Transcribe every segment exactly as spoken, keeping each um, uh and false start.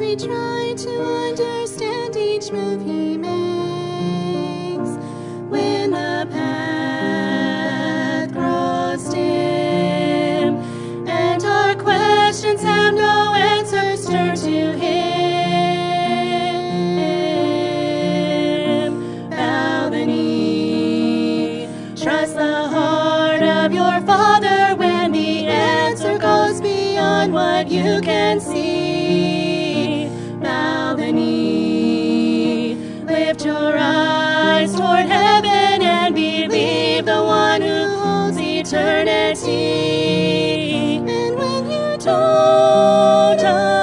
we try to understand each move he makes. When the path grows dim and our questions have no answers, turn to him. Bow the knee, trust the heart of your Father when the answer goes beyond what you can see. Bow the knee, lift your eyes toward heaven and believe the one who holds eternity. And when you don't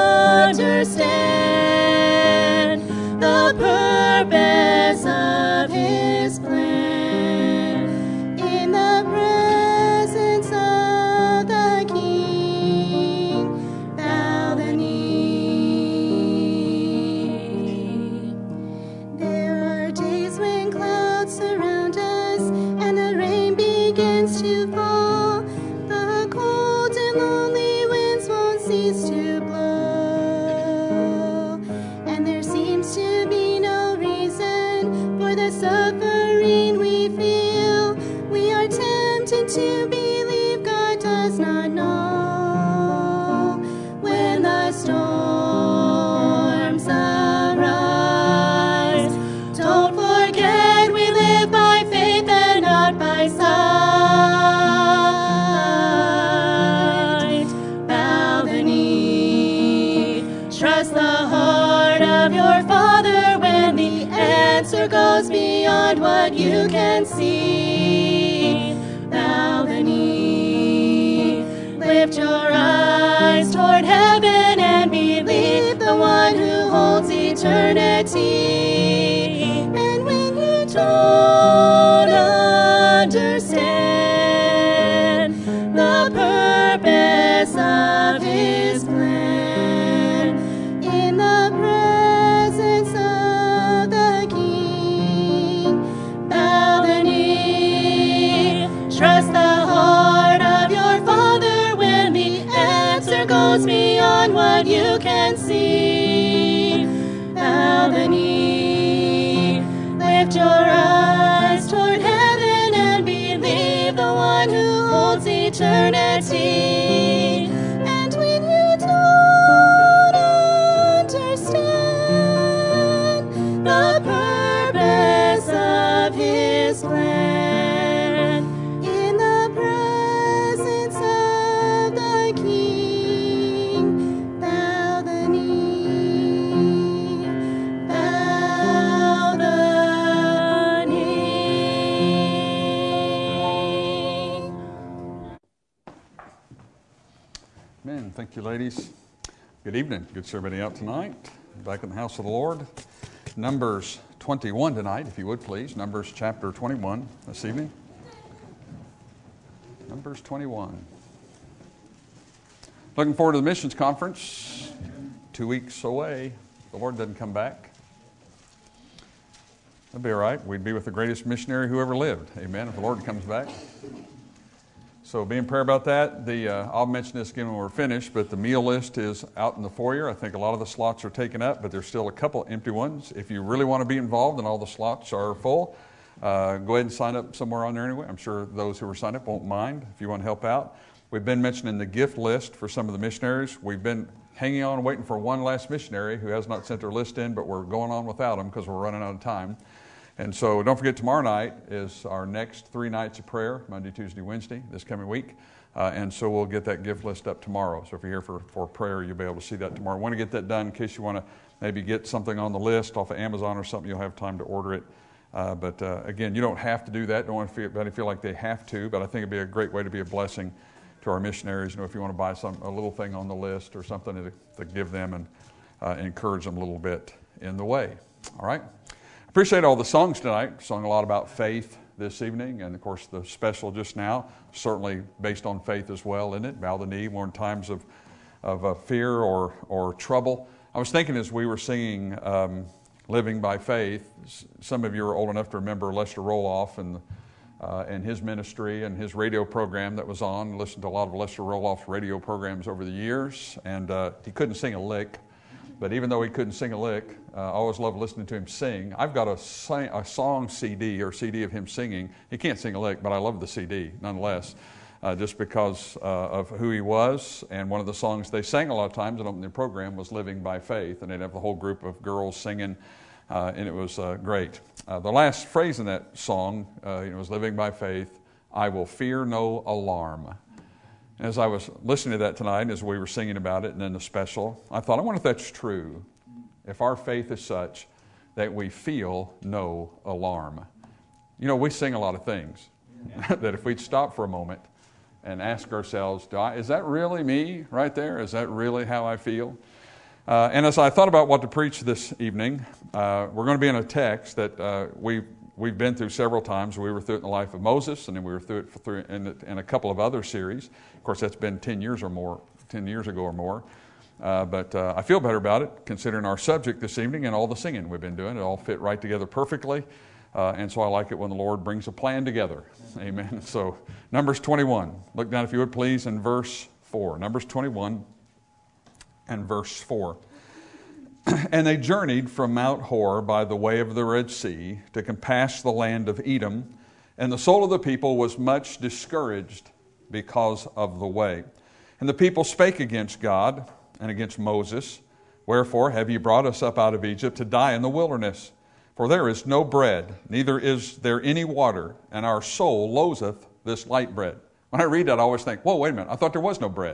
understand the purpose of his plan, in the presence of the King, bow the knee. There are days when clouds surround us and the rain begins to fall. The cold and lonely winds won't cease to blow, and there seems to be no reason for the suffering we feel. We are tempted to believe God does not know. When the storms arise, don't forget we live by faith and not by sight. Bow the knee, trust the heart of your Father when the answer goes beyond what you can see. Bow the knee, lift your eyes toward heaven and believe the one who holds eternity. And when you don't understand the purpose of his plan, in the presence of the King, bow the knee, trust the heart of your Father when the answer goes beyond what you can see. Bow the knee, lift your eyes toward heaven and believe the one who holds eternity. And when you don't understand the purpose of his plan, in the presence of the King, bow the knee, bow the knee. Amen. Thank you, ladies. Good evening. Good to see everybody out tonight. Back in the house of the Lord. Numbers twenty-one tonight, if you would please. Numbers chapter twenty-one this evening. Numbers twenty-one. Looking forward to the missions conference. Two weeks away. The Lord doesn't come back. That'd be all right. We'd be with the greatest missionary who ever lived. Amen. If the Lord comes back. So be in prayer about that. The uh, I'll mention this again when we're finished, but the meal list is out in the foyer. I think a lot of the slots are taken up, but there's still a couple empty ones. If you really want to be involved and all the slots are full, uh, go ahead and sign up somewhere on there anyway. I'm sure those who are signed up won't mind if you want to help out. We've been mentioning the gift list for some of the missionaries. We've been hanging on waiting for one last missionary who has not sent their list in, but we're going on without them because we're running out of time. And so don't forget, tomorrow night is our next three nights of prayer, Monday, Tuesday, Wednesday, this coming week. Uh, and so we'll get that gift list up tomorrow. So if you're here for, for prayer, you'll be able to see that tomorrow. I want to get that done in case you want to maybe get something on the list off of Amazon or something. You'll have time to order it. Uh, but uh, again, you don't have to do that. Don't want to feel, anybody feel like they have to. But I think it'd be a great way to be a blessing to our missionaries. You know, if you want to buy some a little thing on the list or something to, to give them and uh, encourage them a little bit in the way. All right. Appreciate all the songs tonight. Sung a lot about faith this evening, and of course the special just now, certainly based on faith as well, isn't it? Bow the knee, more in times of of uh, fear or or trouble. I was thinking as we were singing um, Living by Faith, some of you are old enough to remember Lester Roloff and uh, and his ministry and his radio program that was on. Listened to a lot of Lester Roloff's radio programs over the years, and uh, he couldn't sing a lick. But even though he couldn't sing a lick, uh, I always loved listening to him sing. I've got a, sing, a song C D or C D of him singing. He can't sing a lick, but I love the C D nonetheless, uh, just because uh, of who he was. And one of the songs they sang a lot of times in the program was Living by Faith, and they'd have the whole group of girls singing, uh, and it was uh, great. Uh, the last phrase in that song uh, you know, was Living by Faith, I will fear no alarm. As I was listening to that tonight, as we were singing about it and then the special, I thought, I wonder if that's true. If our faith is such that we feel no alarm. You know, we sing a lot of things that if we'd stop for a moment and ask ourselves, Do I, is that really me right there? Is that really how I feel? Uh, and as I thought about what to preach this evening, uh, we're going to be in a text that uh, we We've been through several times. We were through it in the life of Moses, and then we were through it through in, in a couple of other series. Of course, that's been ten years or more, ten years ago or more. Uh, but uh, I feel better about it, considering our subject this evening and all the singing we've been doing. It all fit right together perfectly, uh, and so I like it when the Lord brings a plan together. Amen. So Numbers twenty-one. Look down, if you would please, in verse four. Numbers twenty-one and verse four. And they journeyed from Mount Hor by the way of the Red Sea to compass the land of Edom, and the soul of the people was much discouraged because of the way. And the people spake against God and against Moses, Wherefore have ye brought us up out of Egypt to die in the wilderness? For there is no bread, neither is there any water, and our soul loatheth this light bread. When I read that, I always think, whoa, wait a minute, I thought there was no bread.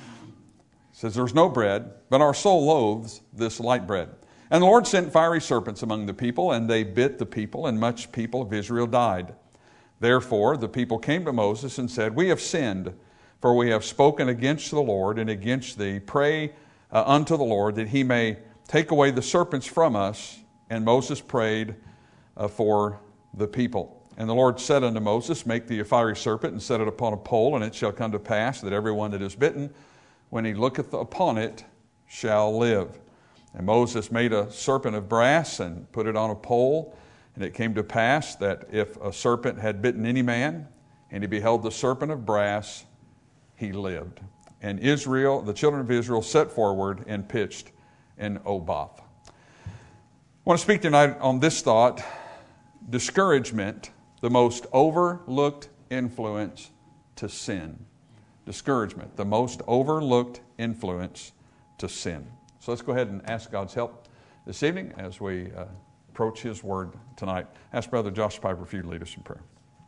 It says there's no bread, but our soul loathes this light bread. And the Lord sent fiery serpents among the people, and they bit the people, and much people of Israel died. Therefore the people came to Moses and said, We have sinned, for we have spoken against the Lord and against thee. Pray uh, unto the Lord that he may take away the serpents from us. And Moses prayed uh, for the people. And the Lord said unto Moses, Make thee a fiery serpent, and set it upon a pole, and it shall come to pass that every one that is bitten, when he looketh upon it, shall live. And Moses made a serpent of brass and put it on a pole. And it came to pass that if a serpent had bitten any man, and he beheld the serpent of brass, he lived. And Israel, the children of Israel, set forward and pitched in Oboth. I want to speak tonight on this thought: discouragement, the most overlooked influence to sin. Discouragement, the most overlooked influence to sin. So let's go ahead and ask God's help this evening as we uh, approach His Word tonight. Ask Brother Josh Piper if you'd lead us in prayer.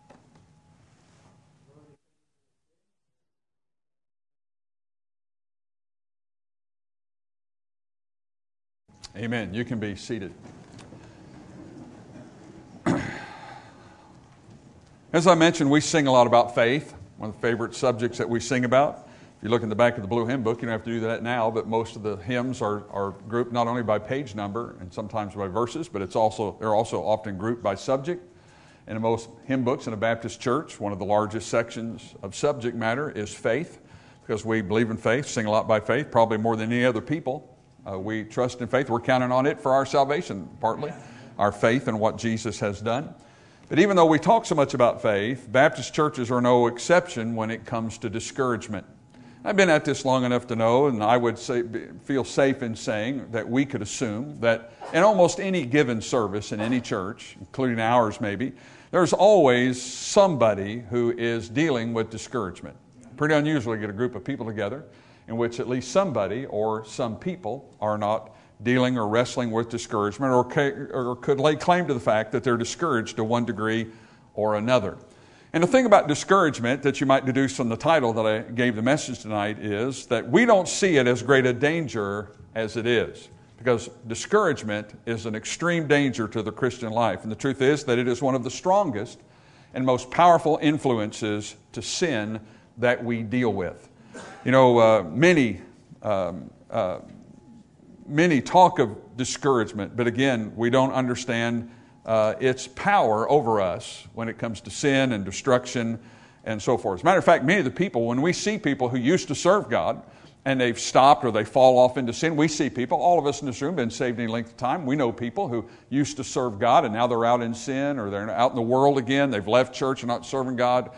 Amen. You can be seated. As I mentioned, we sing a lot about faith, one of the favorite subjects that we sing about. If you look in the back of the blue hymn book, you don't have to do that now, but most of the hymns are, are grouped not only by page number and sometimes by verses, but it's also they're also often grouped by subject. And in most hymn books in a Baptist church, one of the largest sections of subject matter is faith, because we believe in faith, sing a lot by faith, probably more than any other people. Uh, we trust in faith. We're counting on it for our salvation, partly, our faith in what Jesus has done. But even though we talk so much about faith, Baptist churches are no exception when it comes to discouragement. I've been at this long enough to know, and I would say, feel safe in saying that we could assume that in almost any given service in any church, including ours maybe, there's always somebody who is dealing with discouragement. Pretty unusual to get a group of people together in which at least somebody or some people are not dealing or wrestling with discouragement, or, ca- or could lay claim to the fact that they're discouraged to one degree or another. And the thing about discouragement that you might deduce from the title that I gave the message tonight is that we don't see it as great a danger as it is, because discouragement is an extreme danger to the Christian life. And the truth is that it is one of the strongest and most powerful influences to sin that we deal with. You know, uh, many, um, uh, many talk of discouragement, but again, we don't understand uh, its power over us when it comes to sin and destruction and so forth. As a matter of fact, many of the people, when we see people who used to serve God and they've stopped or they fall off into sin, we see people, all of us in this room, been saved any length of time. We know people who used to serve God and now they're out in sin, or they're out in the world again. They've left church and not serving God.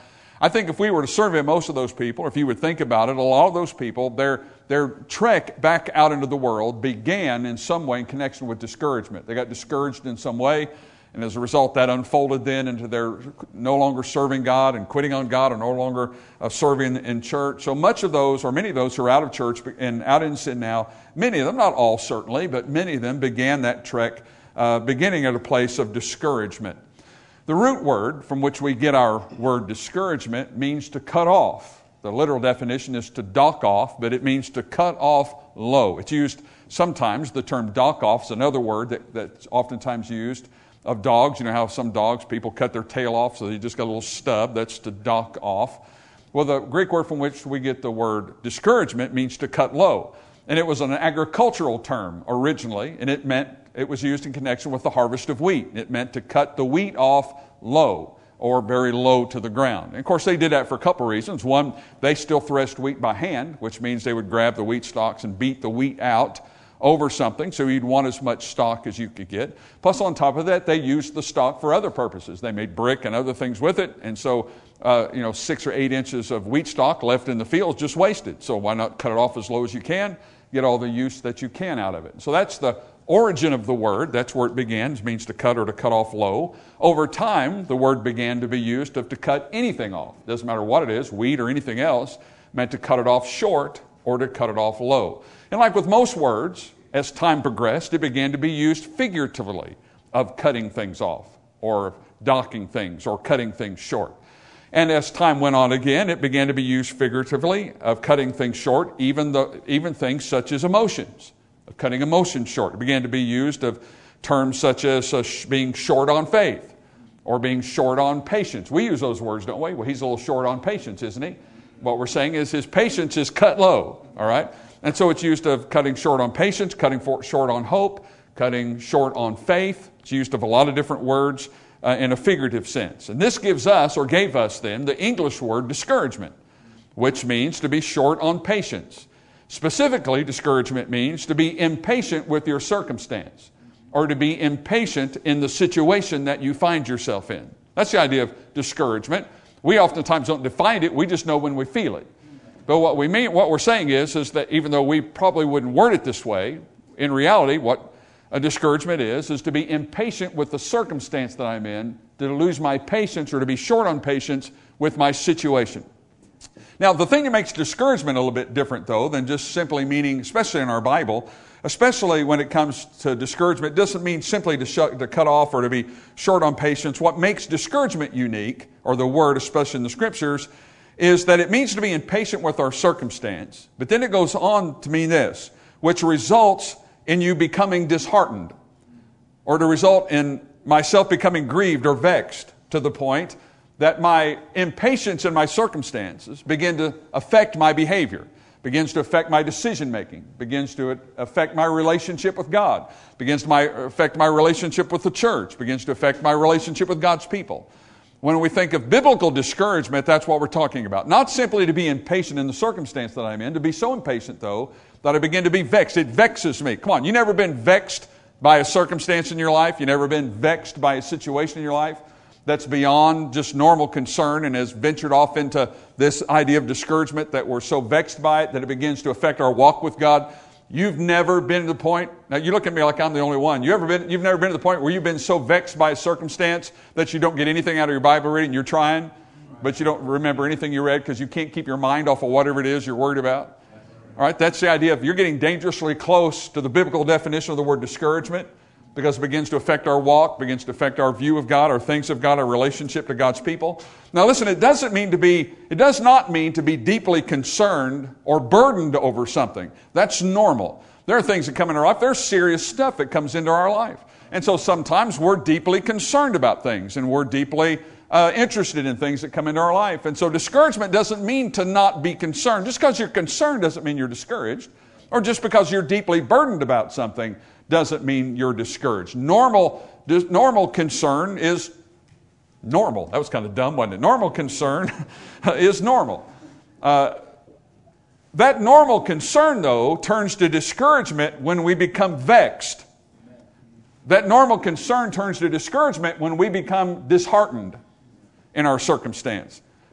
I think if we were to survey most of those people, if you would think about it, a lot of those people, their, their trek back out into the world began in some way in connection with discouragement. They got discouraged in some way, and as a result, that unfolded then into their no longer serving God and quitting on God and no longer uh, serving in church. So much of those, or many of those who are out of church and out in sin now, many of them, not all certainly, but many of them began that trek uh, beginning at a place of discouragement. The root word from which we get our word discouragement means to cut off. The literal definition is to dock off, but it means to cut off low. It's used sometimes, the term dock off is another word that, that's oftentimes used of dogs. You know how some dogs, people cut their tail off so they just got a little stub. That's to dock off. Well, the Greek word from which we get the word discouragement means to cut low. And it was an agricultural term originally, and it meant it was used in connection with the harvest of wheat. It meant to cut the wheat off low, or very low to the ground. And of course, they did that for a couple of reasons. One, they still threshed wheat by hand, which means they would grab the wheat stalks and beat the wheat out over something, so you'd want as much stock as you could get. Plus, on top of that, they used the stock for other purposes. They made brick and other things with it, and so uh, you know, six or eight inches of wheat stalk left in the field is just wasted. So why not cut it off as low as you can, get all the use that you can out of it. So that's the origin of the word. That's where it began. It means to cut or to cut off low. Over time, the word began to be used of to cut anything off. Doesn't matter what it is, wheat or anything else, meant to cut it off short or to cut it off low. And like with most words, as time progressed, it began to be used figuratively of cutting things off or docking things or cutting things short. And as time went on again, it began to be used figuratively of cutting things short, even, the, even things such as emotions, of cutting emotions short. It began to be used of terms such as uh, sh- being short on faith or being short on patience. We use those words, don't we? Well, he's a little short on patience, isn't he? What we're saying is his patience is cut low, all right? And so it's used of cutting short on patience, cutting for, short on hope, cutting short on faith. It's used of a lot of different words uh, in a figurative sense. And this gives us, or gave us then, the English word discouragement, which means to be short on patience. Specifically, discouragement means to be impatient with your circumstance or to be impatient in the situation that you find yourself in. That's the idea of discouragement. We oftentimes don't define it, we just know when we feel it. But what we mean, what we're saying is, is that even though we probably wouldn't word it this way, in reality, what a discouragement is, is to be impatient with the circumstance that I'm in, to lose my patience or to be short on patience with my situation. Now, the thing that makes discouragement a little bit different, though, than just simply meaning, especially in our Bible, especially when it comes to discouragement, it doesn't mean simply to, shut, to cut off or to be short on patience. What makes discouragement unique, or the word, especially in the Scriptures, is that it means to be impatient with our circumstance. But then it goes on to mean this, which results in you becoming disheartened, or to result in myself becoming grieved or vexed to the point that my impatience in my circumstances begin to affect my behavior, begins to affect my decision making, begins to affect my relationship with God, begins to my, affect my relationship with the church, begins to affect my relationship with God's people. When we think of biblical discouragement, that's what we're talking about. Not simply to be impatient in the circumstance that I'm in, to be so impatient, though, that I begin to be vexed. It vexes me. Come on, you never been vexed by a circumstance in your life? You never been vexed by a situation in your life that's beyond just normal concern and has ventured off into this idea of discouragement, that we're so vexed by it that it begins to affect our walk with God? You've never been to the point, now you look at me like I'm the only one, you ever been, you've never been to the point where you've been so vexed by a circumstance that you don't get anything out of your Bible reading. You're trying, but you don't remember anything you read because you can't keep your mind off of whatever it is you're worried about. All right, that's the idea of you're getting dangerously close to the biblical definition of the word discouragement, because it begins to affect our walk, begins to affect our view of God, our things of God, our relationship to God's people. Now listen, it doesn't mean to be, it does not mean to be deeply concerned or burdened over something. That's normal. There are things that come in our life. There's serious stuff that comes into our life. And so sometimes we're deeply concerned about things, and we're deeply uh, interested in things that come into our life. And so discouragement doesn't mean to not be concerned. Just because you're concerned doesn't mean you're discouraged. Or just because you're deeply burdened about something doesn't mean you're discouraged. Normal, normal concern is normal. That was kind of dumb, wasn't it? Normal concern is normal. Uh, that normal concern, though, turns to discouragement when we become vexed. That normal concern turns to discouragement when we become disheartened in our circumstance.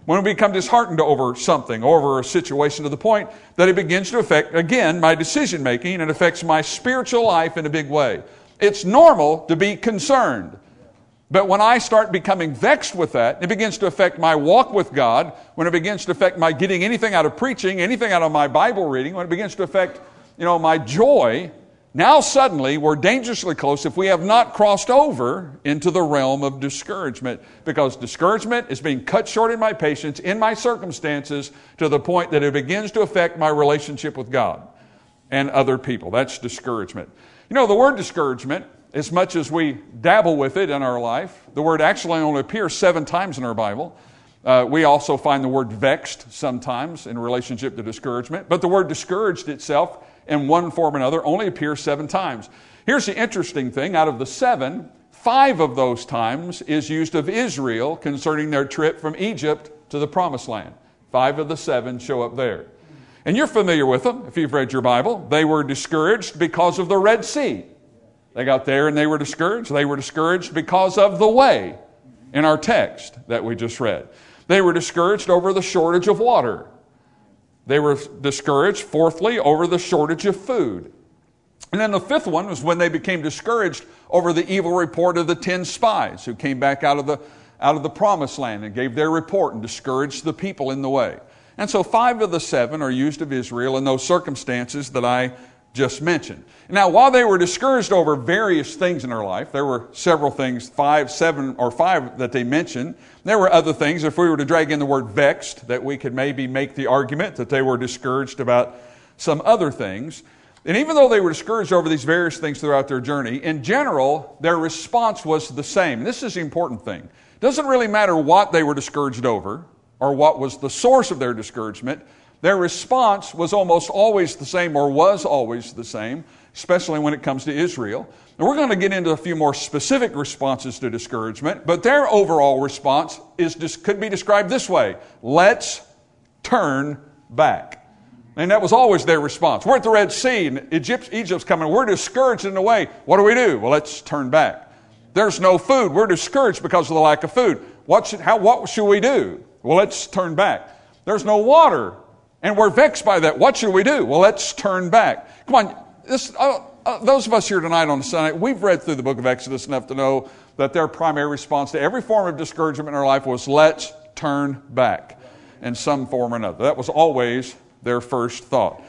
When we become disheartened over something, over a situation to the point that it begins to affect, again, my decision making and affects my spiritual life in a big way. It's normal to be concerned. But when I start becoming vexed with that, it begins to affect my walk with God. When it begins to affect my getting anything out of preaching, anything out of my Bible reading, when it begins to affect, you know, my joy, now suddenly we're dangerously close if we have not crossed over into the realm of discouragement, because discouragement is being cut short in my patience, in my circumstances, to the point that it begins to affect my relationship with God and other people. That's discouragement. You know, the word discouragement, as much as we dabble with it in our life, the word actually only appears seven times in our Bible. Uh, we also find the word vexed sometimes in relationship to discouragement, but the word discouraged itself in one form or another only appears seven times. Here's the interesting thing. Out of the seven, five of those times is used of Israel concerning their trip from Egypt to the Promised Land. Five of the seven show up there. And you're familiar with them if you've read your Bible. They were discouraged because of the Red Sea. They got there and they were discouraged. They were discouraged because of the way in our text that we just read. They were discouraged over the shortage of water. They were discouraged, fourthly, over the shortage of food. And then the fifth one was when they became discouraged over the evil report of the ten spies who came back out of the, out of the Promised Land and gave their report and discouraged the people in the way. And so five of the seven are used of Israel in those circumstances that I just mentioned. Now, while they were discouraged over various things in their life, there were several things, five, seven, or five that they mentioned. There were other things, if we were to drag in the word vexed, that we could maybe make the argument that they were discouraged about some other things. And even though they were discouraged over these various things throughout their journey, in general, their response was the same. And this is the important thing. It doesn't really matter what they were discouraged over or what was the source of their discouragement. Their response was almost always the same, or was always the same, especially when it comes to Israel. And we're going to get into a few more specific responses to discouragement, but their overall response is could be described this way: let's turn back. And that was always their response. We're at the Red Sea, and Egypt, Egypt's coming. We're discouraged in the way. What do we do? Well, let's turn back. There's no food. We're discouraged because of the lack of food. What should, how, what should we do? Well, let's turn back. There's no water. And we're vexed by that. What should we do? Well, let's turn back. Come on, this, uh, uh, those of us here tonight on Sunday, we've read through the book of Exodus enough to know that their primary response to every form of discouragement in their life was, let's turn back in some form or another. That was always their first thought.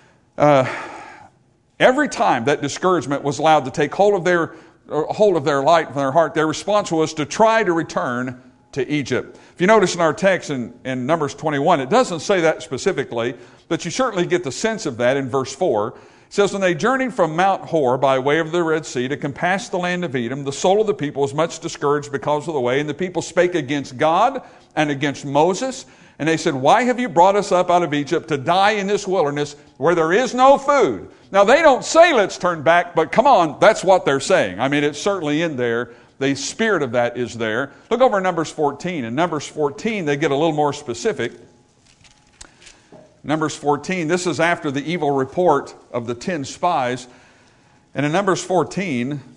Uh, every time that discouragement was allowed to take hold of their hold of their light, their heart, their response was to try to return to Egypt. If you notice in our text in, in Numbers twenty-one, it doesn't say that specifically, but you certainly get the sense of that in verse four. It says, when they journeyed from Mount Hor by way of the Red Sea to compass the land of Edom, the soul of the people was much discouraged because of the way, and the people spake against God and against Moses, and they said, why have you brought us up out of Egypt to die in this wilderness where there is no food? Now, they don't say let's turn back, but come on, that's what they're saying. I mean, it's certainly in there. The spirit of that is there. Look over in Numbers fourteen. In Numbers fourteen, they get a little more specific. Numbers fourteen, this is after the evil report of the ten spies. And in Numbers fourteen, it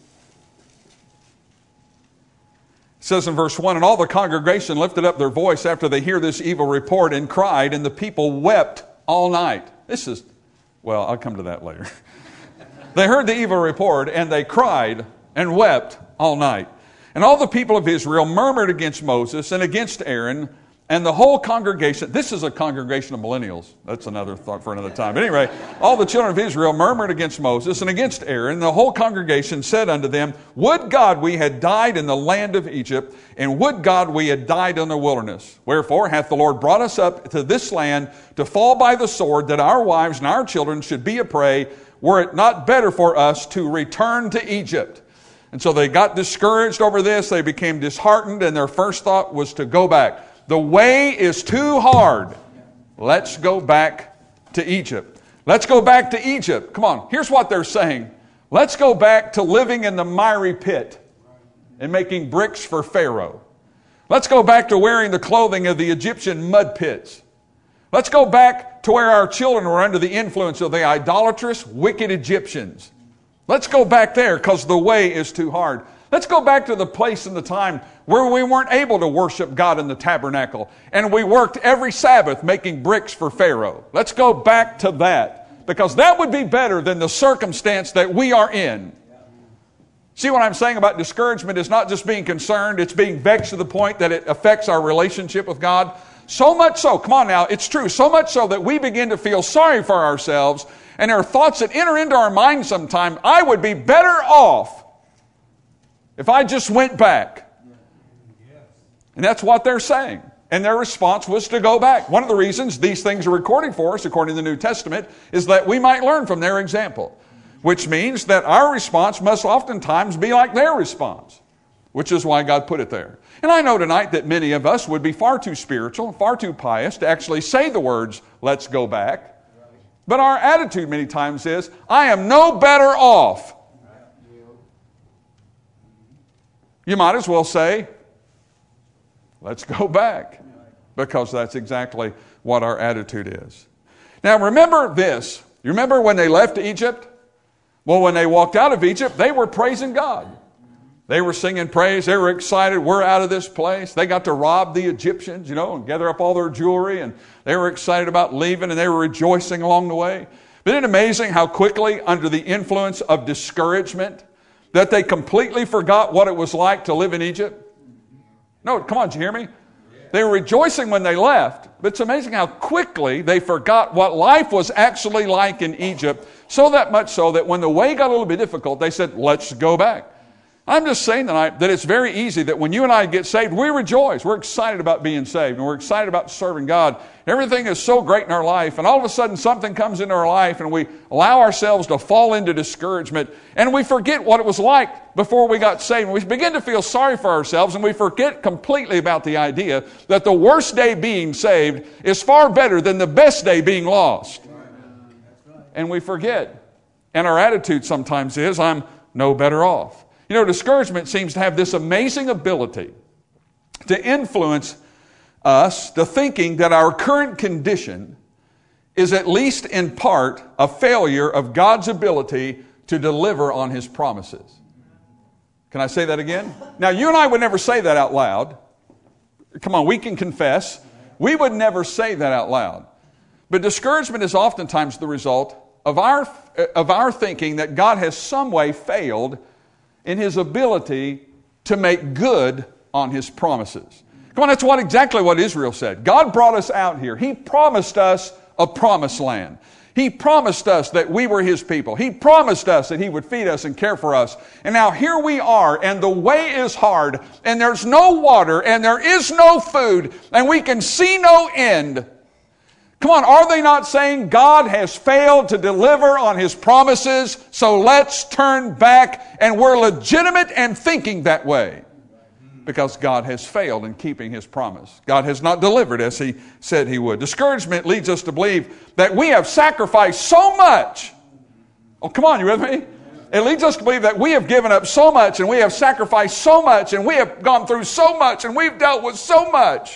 says in verse one, and all the congregation lifted up their voice after they hear this evil report and cried, and the people wept all night. This is, well, I'll come to that later. They heard the evil report, and they cried and wept all night. And all the people of Israel murmured against Moses and against Aaron, and the whole congregation. This is a congregation of millennials. That's another thought for another time. But anyway, all the children of Israel murmured against Moses and against Aaron. The whole congregation said unto them, would God we had died in the land of Egypt, and would God we had died in the wilderness. Wherefore hath the Lord brought us up to this land to fall by the sword, that our wives and our children should be a prey. Were it not better for us to return to Egypt? And so they got discouraged over this. They became disheartened, and their first thought was to go back. The way is too hard. Let's go back to Egypt. Let's go back to Egypt. Come on, here's what they're saying. Let's go back to living in the miry pit and making bricks for Pharaoh. Let's go back to wearing the clothing of the Egyptian mud pits. Let's go back to where our children were under the influence of the idolatrous, wicked Egyptians. Let's go back there because the way is too hard. Let's go back to the place and the time where we weren't able to worship God in the tabernacle, and we worked every Sabbath making bricks for Pharaoh. Let's go back to that, because that would be better than the circumstance that we are in. See what I'm saying about discouragement is not just being concerned, it's being vexed to the point that it affects our relationship with God. So much so, come on now, it's true, so much so that we begin to feel sorry for ourselves, and there are thoughts that enter into our minds sometimes. I would be better off if I just went back. And that's what they're saying. And their response was to go back. One of the reasons these things are recorded for us, according to the New Testament, is that we might learn from their example. Which means that our response must oftentimes be like their response. Which is why God put it there. And I know tonight that many of us would be far too spiritual, far too pious to actually say the words, let's go back. But our attitude many times is, I am no better off. You might as well say, let's go back. Because that's exactly what our attitude is. Now remember this. You remember when they left Egypt? Well, when they walked out of Egypt, they were praising God. They were singing praise. They were excited. We're out of this place. They got to rob the Egyptians, you know, and gather up all their jewelry. And they were excited about leaving, and they were rejoicing along the way. Isn't it amazing how quickly, under the influence of discouragement, that they completely forgot what it was like to live in Egypt? No, come on, did you hear me? They were rejoicing when they left, but it's amazing how quickly they forgot what life was actually like in Egypt, so that much so that when the way got a little bit difficult, they said, let's go back. I'm just saying tonight that it's very easy that when you and I get saved, we rejoice. We're excited about being saved, and we're excited about serving God. Everything is so great in our life, and all of a sudden something comes into our life, and we allow ourselves to fall into discouragement, and we forget what it was like before we got saved. And we begin to feel sorry for ourselves, and we forget completely about the idea that the worst day being saved is far better than the best day being lost. And we forget. And our attitude sometimes is, I'm no better off. You know, discouragement seems to have this amazing ability to influence us to thinking that our current condition is at least in part a failure of God's ability to deliver on His promises. Can I say that again? Now, you and I would never say that out loud. Come on, we can confess. We would never say that out loud. But discouragement is oftentimes the result of our, of our thinking that God has some way failed in His ability to make good on His promises. Come on, that's what exactly what Israel said. God brought us out here. He promised us a promised land. He promised us that we were His people. He promised us that He would feed us and care for us. And now here we are, and the way is hard, and there's no water, and there is no food, and we can see no end. Come on, are they not saying God has failed to deliver on His promises, so let's turn back, and we're legitimate and thinking that way? Because God has failed in keeping His promise. God has not delivered as He said He would. Discouragement leads us to believe that we have sacrificed so much. Oh, come on, you with me? It leads us to believe that we have given up so much, and we have sacrificed so much, and we have gone through so much, and we've dealt with so much.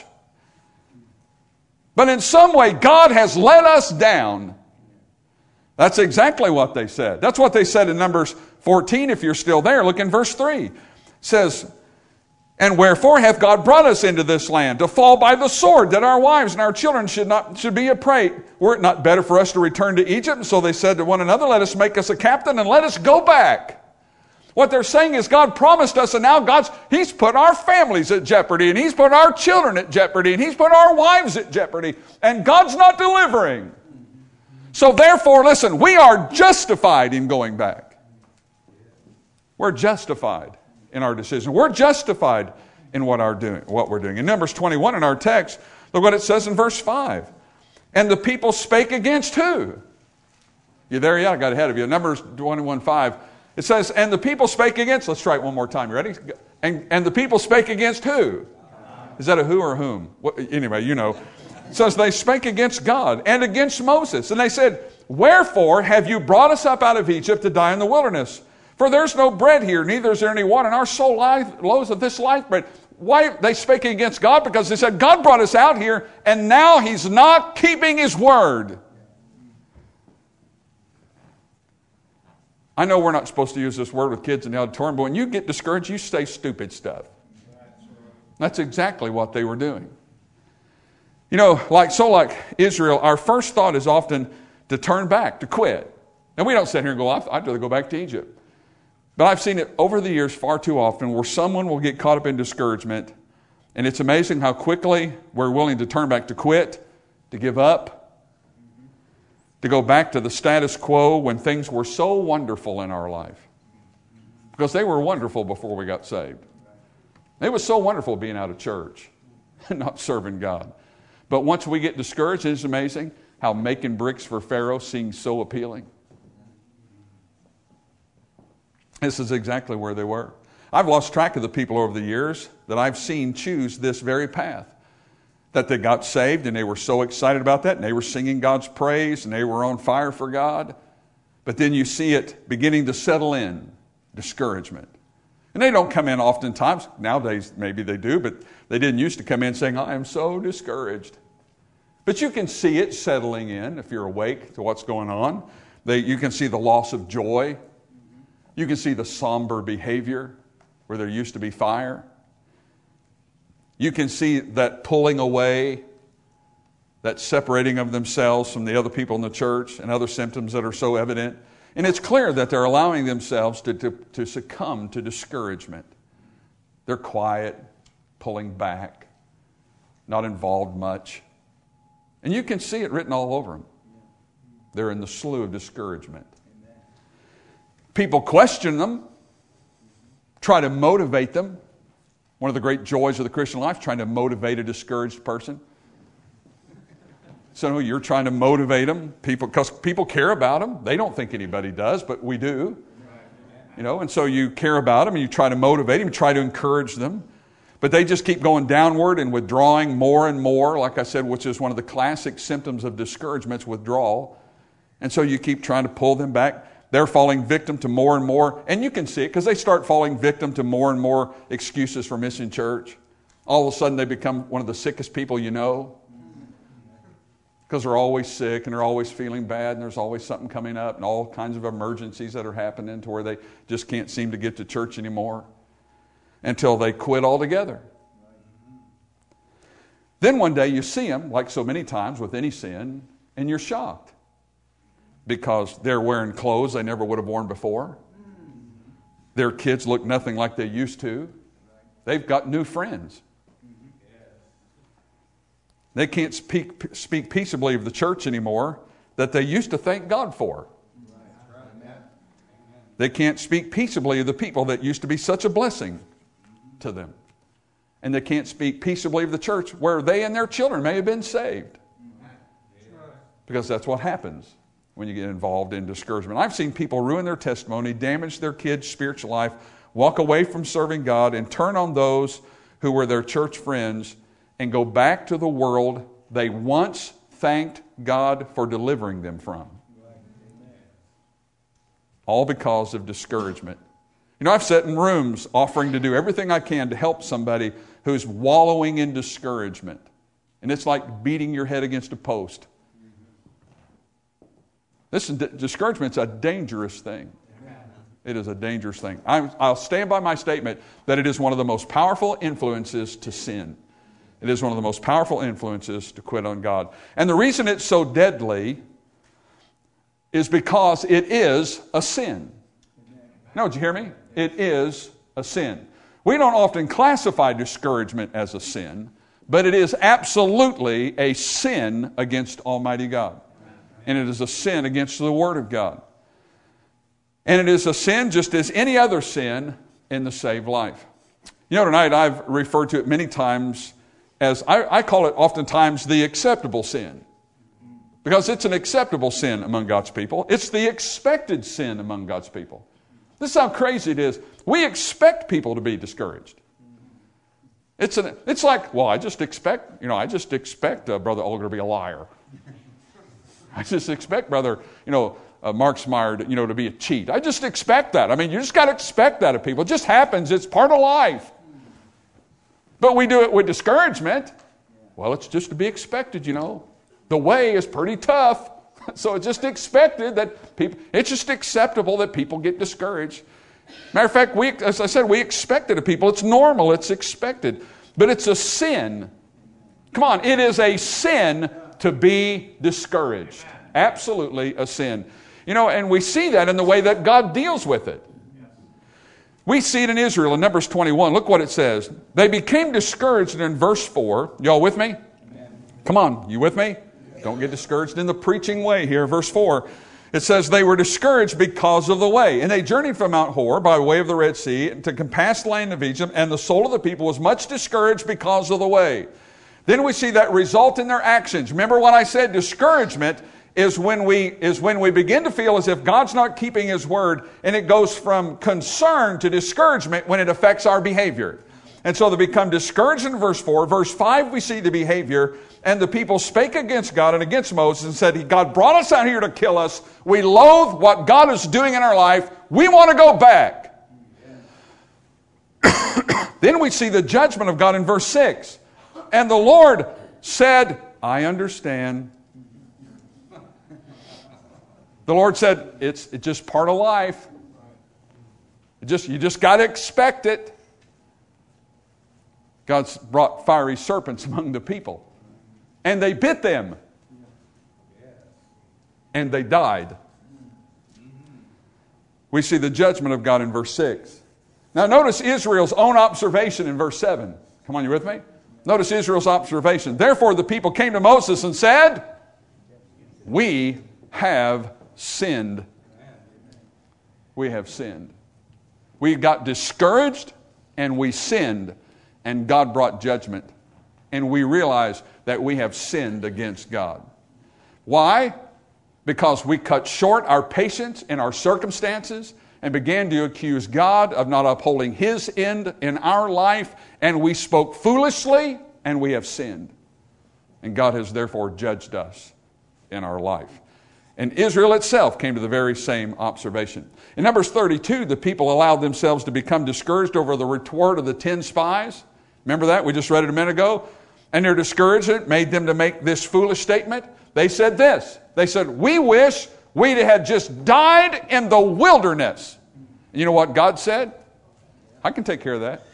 But in some way, God has let us down. That's exactly what they said. That's what they said in Numbers fourteen, if you're still there. Look in verse three. It says, and wherefore hath God brought us into this land, to fall by the sword, that our wives and our children should not should be a prey? Were it not better for us to return to Egypt? And so they said to one another, let us make us a captain, and let us go back. What they're saying is God promised us, and now God's, He's put our families at jeopardy, and He's put our children at jeopardy, and He's put our wives at jeopardy, and God's not delivering. So therefore, listen, we are justified in going back. We're justified in our decision. We're justified in what, our doing, what we're doing. In Numbers twenty-one in our text, look what it says in verse five. And the people spake against who? You there? Yeah, I got ahead of you. Numbers twenty-one five. It says, and the people spake against, let's try it one more time. You ready? And, and the people spake against who? Is that a who or whom? What, anyway, you know. It says they spake against God and against Moses. And they said, wherefore have you brought us up out of Egypt to die in the wilderness? For there's no bread here, neither is there any water, and our soul loathes of this life bread. Why they spake against God? Because they said, God brought us out here, and now He's not keeping His word. I know we're not supposed to use this word with kids in the auditorium, but when you get discouraged, you say stupid stuff. That's exactly what they were doing. You know, like so like Israel, our first thought is often to turn back, to quit. And we don't sit here and go, I'd rather go back to Egypt. But I've seen it over the years far too often where someone will get caught up in discouragement, and it's amazing how quickly we're willing to turn back, to quit, to give up, to go back to the status quo when things were so wonderful in our life. Because they were wonderful before we got saved. It was so wonderful being out of church and not serving God. But once we get discouraged, it's amazing how making bricks for Pharaoh seems so appealing. This is exactly where they were. I've lost track of the people over the years that I've seen choose this very path. That they got saved and they were so excited about that and they were singing God's praise and they were on fire for God. But then you see it beginning to settle in, discouragement. And they don't come in oftentimes. Nowadays maybe they do, but they didn't used to come in saying, I am so discouraged. But you can see it settling in if you're awake to what's going on. They, you can see the loss of joy. You can see the somber behavior where there used to be fire. You can see that pulling away, that separating of themselves from the other people in the church and other symptoms that are so evident. And it's clear that they're allowing themselves to, to, to succumb to discouragement. They're quiet, pulling back, not involved much. And you can see it written all over them. They're in the slough of discouragement. People question them, try to motivate them. One of the great joys of the Christian life, trying to motivate a discouraged person. So you're trying to motivate them, people, because people care about them. They don't think anybody does, but we do. You know, and so you care about them, and you try to motivate them, you try to encourage them. But they just keep going downward and withdrawing more and more, like I said, which is one of the classic symptoms of discouragement, withdrawal. And so you keep trying to pull them back. They're falling victim to more and more, and you can see it because they start falling victim to more and more excuses for missing church. All of a sudden they become one of the sickest people you know because they're always sick and they're always feeling bad and there's always something coming up and all kinds of emergencies that are happening to where they just can't seem to get to church anymore until they quit altogether. Then one day you see them, like so many times with any sin, and you're shocked. Because they're wearing clothes they never would have worn before. Their kids look nothing like they used to. They've got new friends. They can't speak, speak peaceably of the church anymore that they used to thank God for. They can't speak peaceably of the people that used to be such a blessing to them. And they can't speak peaceably of the church where they and their children may have been saved. Because that's what happens when you get involved in discouragement. I've seen people ruin their testimony, damage their kids' spiritual life, walk away from serving God, and turn on those who were their church friends and go back to the world they once thanked God for delivering them from. All because of discouragement. You know, I've sat in rooms offering to do everything I can to help somebody who's wallowing in discouragement. And it's like beating your head against a post. Listen, discouragement's a dangerous thing. It is a dangerous thing. I'm, I'll stand by my statement that it is one of the most powerful influences to sin. It is one of the most powerful influences to quit on God. And the reason it's so deadly is because it is a sin. No, did you hear me? It is a sin. We don't often classify discouragement as a sin, but it is absolutely a sin against Almighty God. And it is a sin against the Word of God. And it is a sin just as any other sin in the saved life. You know, tonight I've referred to it many times as, I, I call it oftentimes the acceptable sin. Because it's an acceptable sin among God's people. It's the expected sin among God's people. This is how crazy it is. We expect people to be discouraged. It's an, it's like, well, I just expect, you know, I just expect uh, Brother Olger to be a liar. I just expect Brother, you know, uh, Mark Smyer, to, you know, to be a cheat. I just expect that. I mean, you just got to expect that of people. It just happens. It's part of life. But we do it with discouragement. Well, it's just to be expected, you know. The way is pretty tough. So it's just expected that people, it's just acceptable that people get discouraged. Matter of fact, we, as I said, we expect it of people. It's normal, it's expected. But it's a sin. Come on, it is a sin to be discouraged. Absolutely a sin. You know, and we see that in the way that God deals with it. We see it in Israel in Numbers twenty-one. Look what it says. They became discouraged in verse four. Y'all with me? Come on, you with me? Don't get discouraged in the preaching way here. Verse four. It says, they were discouraged because of the way. And they journeyed from Mount Hor by way of the Red Sea to compass the land of Egypt, and the soul of the people was much discouraged because of the way. Then we see that result in their actions. Remember what I said, discouragement is when we is when we begin to feel as if God's not keeping His word, and it goes from concern to discouragement when it affects our behavior. And so they become discouraged in verse four. Verse five, we see the behavior. And the people spake against God and against Moses and said, God brought us out here to kill us. We loathe what God is doing in our life. We want to go back. Then we see the judgment of God in verse six. And the Lord said, I understand. The Lord said, it's, it's just part of life. It just, you just got to expect it. God's brought fiery serpents among the people. And they bit them. And they died. We see the judgment of God in verse six. Now notice Israel's own observation in verse seven. Come on, you with me? Notice Israel's observation. Therefore the people came to Moses and said, we have sinned. We have sinned. We got discouraged and we sinned. And God brought judgment. And we realize that we have sinned against God. Why? Because we cut short our patience in our circumstances and began to accuse God of not upholding His end in our life, and we spoke foolishly, and we have sinned. And God has therefore judged us in our life. And Israel itself came to the very same observation. In Numbers thirty-two, the people allowed themselves to become discouraged over the retort of the ten spies. Remember that? We just read it a minute ago. And their discouragement made them to make this foolish statement. They said this. They said, we wish we had just died in the wilderness. And you know what God said? I can take care of that.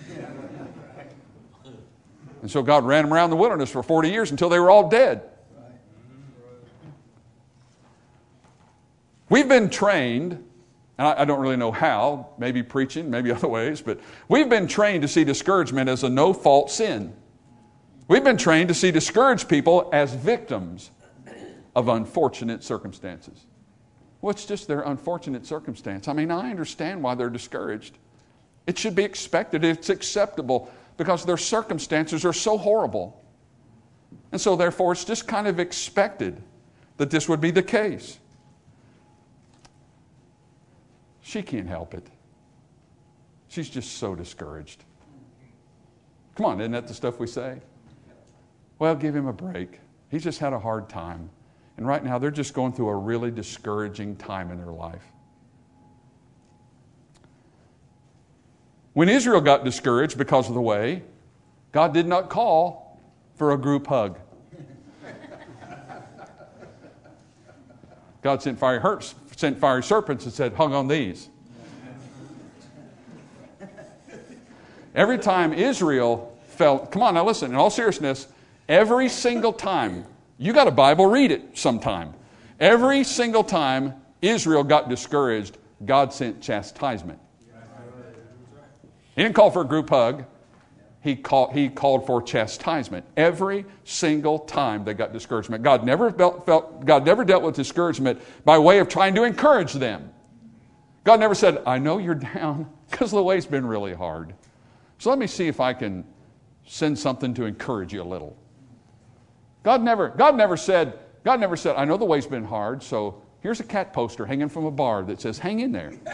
And so God ran them around the wilderness for forty years until they were all dead. We've been trained, and I don't really know how, maybe preaching, maybe other ways, but we've been trained to see discouragement as a no-fault sin. We've been trained to see discouraged people as victims of unfortunate circumstances. Well, it's just their unfortunate circumstance. I mean, I understand why they're discouraged. It should be expected. It's acceptable because their circumstances are so horrible. And so, therefore, it's just kind of expected that this would be the case. She can't help it. She's just so discouraged. Come on, isn't that the stuff we say? Well, give him a break. He's just had a hard time. And right now, they're just going through a really discouraging time in their life. When Israel got discouraged because of the way, God did not call for a group hug. God sent fiery, hurts, sent fiery serpents and said, hug on these. Every time Israel felt, come on now listen, in all seriousness, every single time, you got a Bible, read it sometime. Every single time Israel got discouraged, God sent chastisement. He didn't call for a group hug. He called, he called for chastisement. Every single time they got discouragement. God never felt, felt, God never dealt with discouragement by way of trying to encourage them. God never said, I know you're down because the way's been really hard. So let me see if I can send something to encourage you a little. God never, God never said, God never said, I know the way's been hard, so here's a cat poster hanging from a bar that says, hang in there.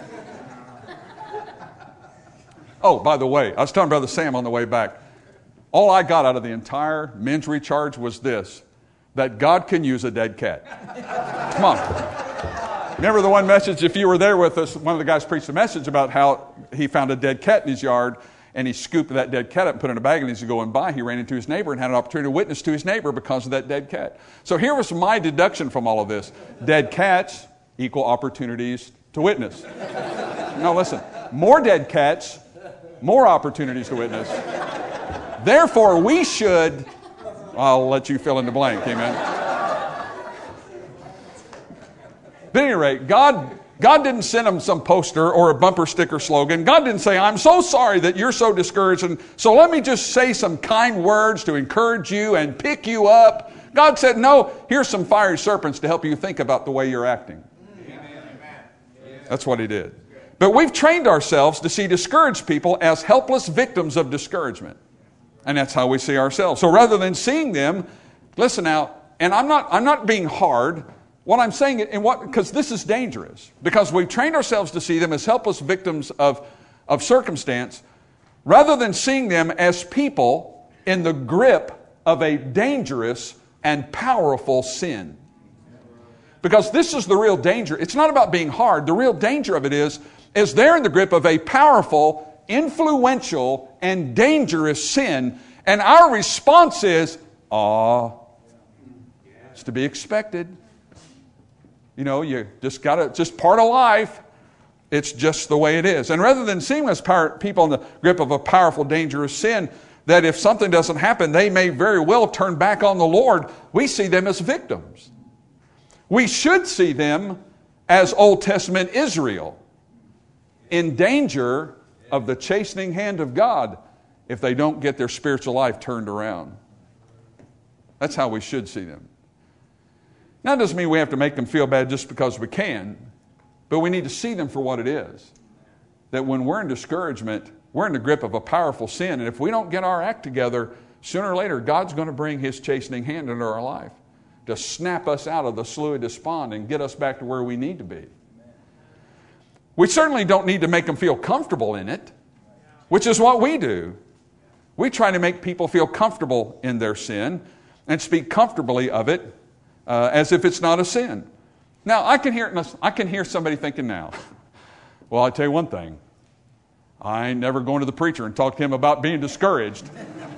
Oh, by the way, I was telling Brother Sam on the way back, all I got out of the entire men's recharge was this, that God can use a dead cat. Come on. Remember the one message, if you were there with us, one of the guys preached a message about how he found a dead cat in his yard, and he scooped that dead cat up and put it in a bag, and as he was going by, he ran into his neighbor and had an opportunity to witness to his neighbor because of that dead cat. So here was my deduction from all of this. Dead cats equal opportunities to witness. Now listen, more dead cats, more opportunities to witness. Therefore, we should, I'll let you fill in the blank, amen. But at any rate, God God didn't send them some poster or a bumper sticker slogan. God didn't say, I'm so sorry that you're so discouraged, and so let me just say some kind words to encourage you and pick you up. God said, no, here's some fiery serpents to help you think about the way you're acting. That's what he did. But we've trained ourselves to see discouraged people as helpless victims of discouragement. And that's how we see ourselves. So rather than seeing them, listen now, and I'm not, I'm not being hard. What I'm saying, and what, because this is dangerous, because we've trained ourselves to see them as helpless victims of, of circumstance, rather than seeing them as people in the grip of a dangerous and powerful sin. Because this is the real danger. It's not about being hard. The real danger of it is, is they're in the grip of a powerful, influential, and dangerous sin. And our response is, aw, it's to be expected. You know, you just got to, just part of life. It's just the way it is. And rather than seeing as power, people in the grip of a powerful, dangerous sin, that if something doesn't happen, they may very well turn back on the Lord, we see them as victims. We should see them as Old Testament Israel, in danger of the chastening hand of God if they don't get their spiritual life turned around. That's how we should see them. Now, it doesn't mean we have to make them feel bad just because we can, but we need to see them for what it is. That when we're in discouragement, we're in the grip of a powerful sin, and if we don't get our act together, sooner or later, God's going to bring His chastening hand into our life to snap us out of the slough of despond and get us back to where we need to be. We certainly don't need to make them feel comfortable in it, which is what we do. We try to make people feel comfortable in their sin and speak comfortably of it, Uh, as if it's not a sin. Now, I can hear I can hear somebody thinking now, well, I tell you one thing, I ain't never going to the preacher and talk to him about being discouraged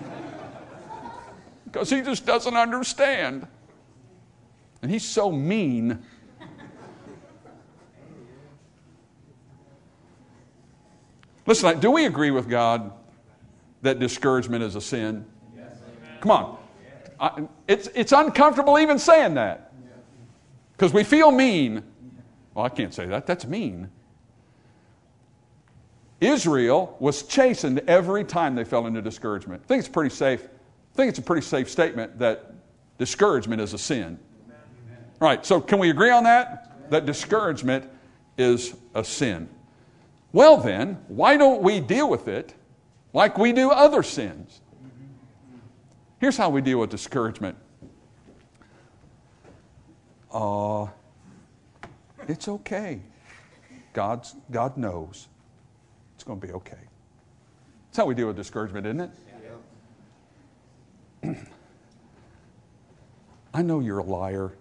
because he just doesn't understand. And he's so mean. Listen, do we agree with God that discouragement is a sin? Yes. Come on. I, it's, it's uncomfortable even saying that because we feel mean. Well, I can't say that. That's mean. Israel was chastened every time they fell into discouragement. I think it's pretty safe. I think it's a pretty safe statement that discouragement is a sin. Right, so can we agree on that? That discouragement is a sin. Well then, why don't we deal with it like we do other sins? Here's how we deal with discouragement. Uh, it's okay. God's, God knows. It's going to be okay. That's how we deal with discouragement, isn't it? Yeah. I know you're a liar.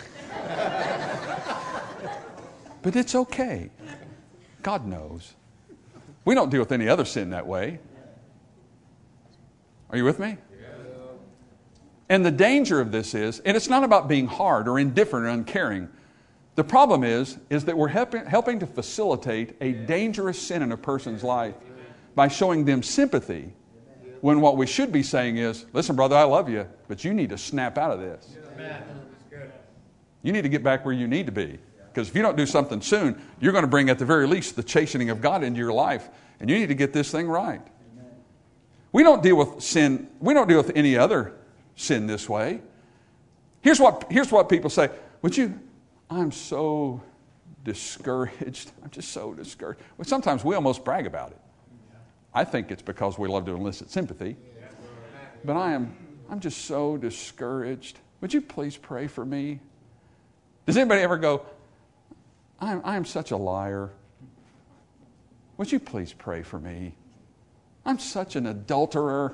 But it's okay. God knows. We don't deal with any other sin that way. Are you with me? And the danger of this is, and it's not about being hard or indifferent or uncaring. The problem is, is that we're helping, helping to facilitate a dangerous sin in a person's life by showing them sympathy when what we should be saying is, listen, brother, I love you, but you need to snap out of this. You need to get back where you need to be. Because if you don't do something soon, you're going to bring at the very least the chastening of God into your life. And you need to get this thing right. We don't deal with sin, we don't deal with any other sin this way. Here's what, here's what people say. Would you, I'm so discouraged. I'm just so discouraged. Well, sometimes we almost brag about it. I think it's because we love to elicit sympathy. But I am, I'm just so discouraged. Would you please pray for me? Does anybody ever go, I'm, I'm such a liar. Would you please pray for me? I'm such an adulterer.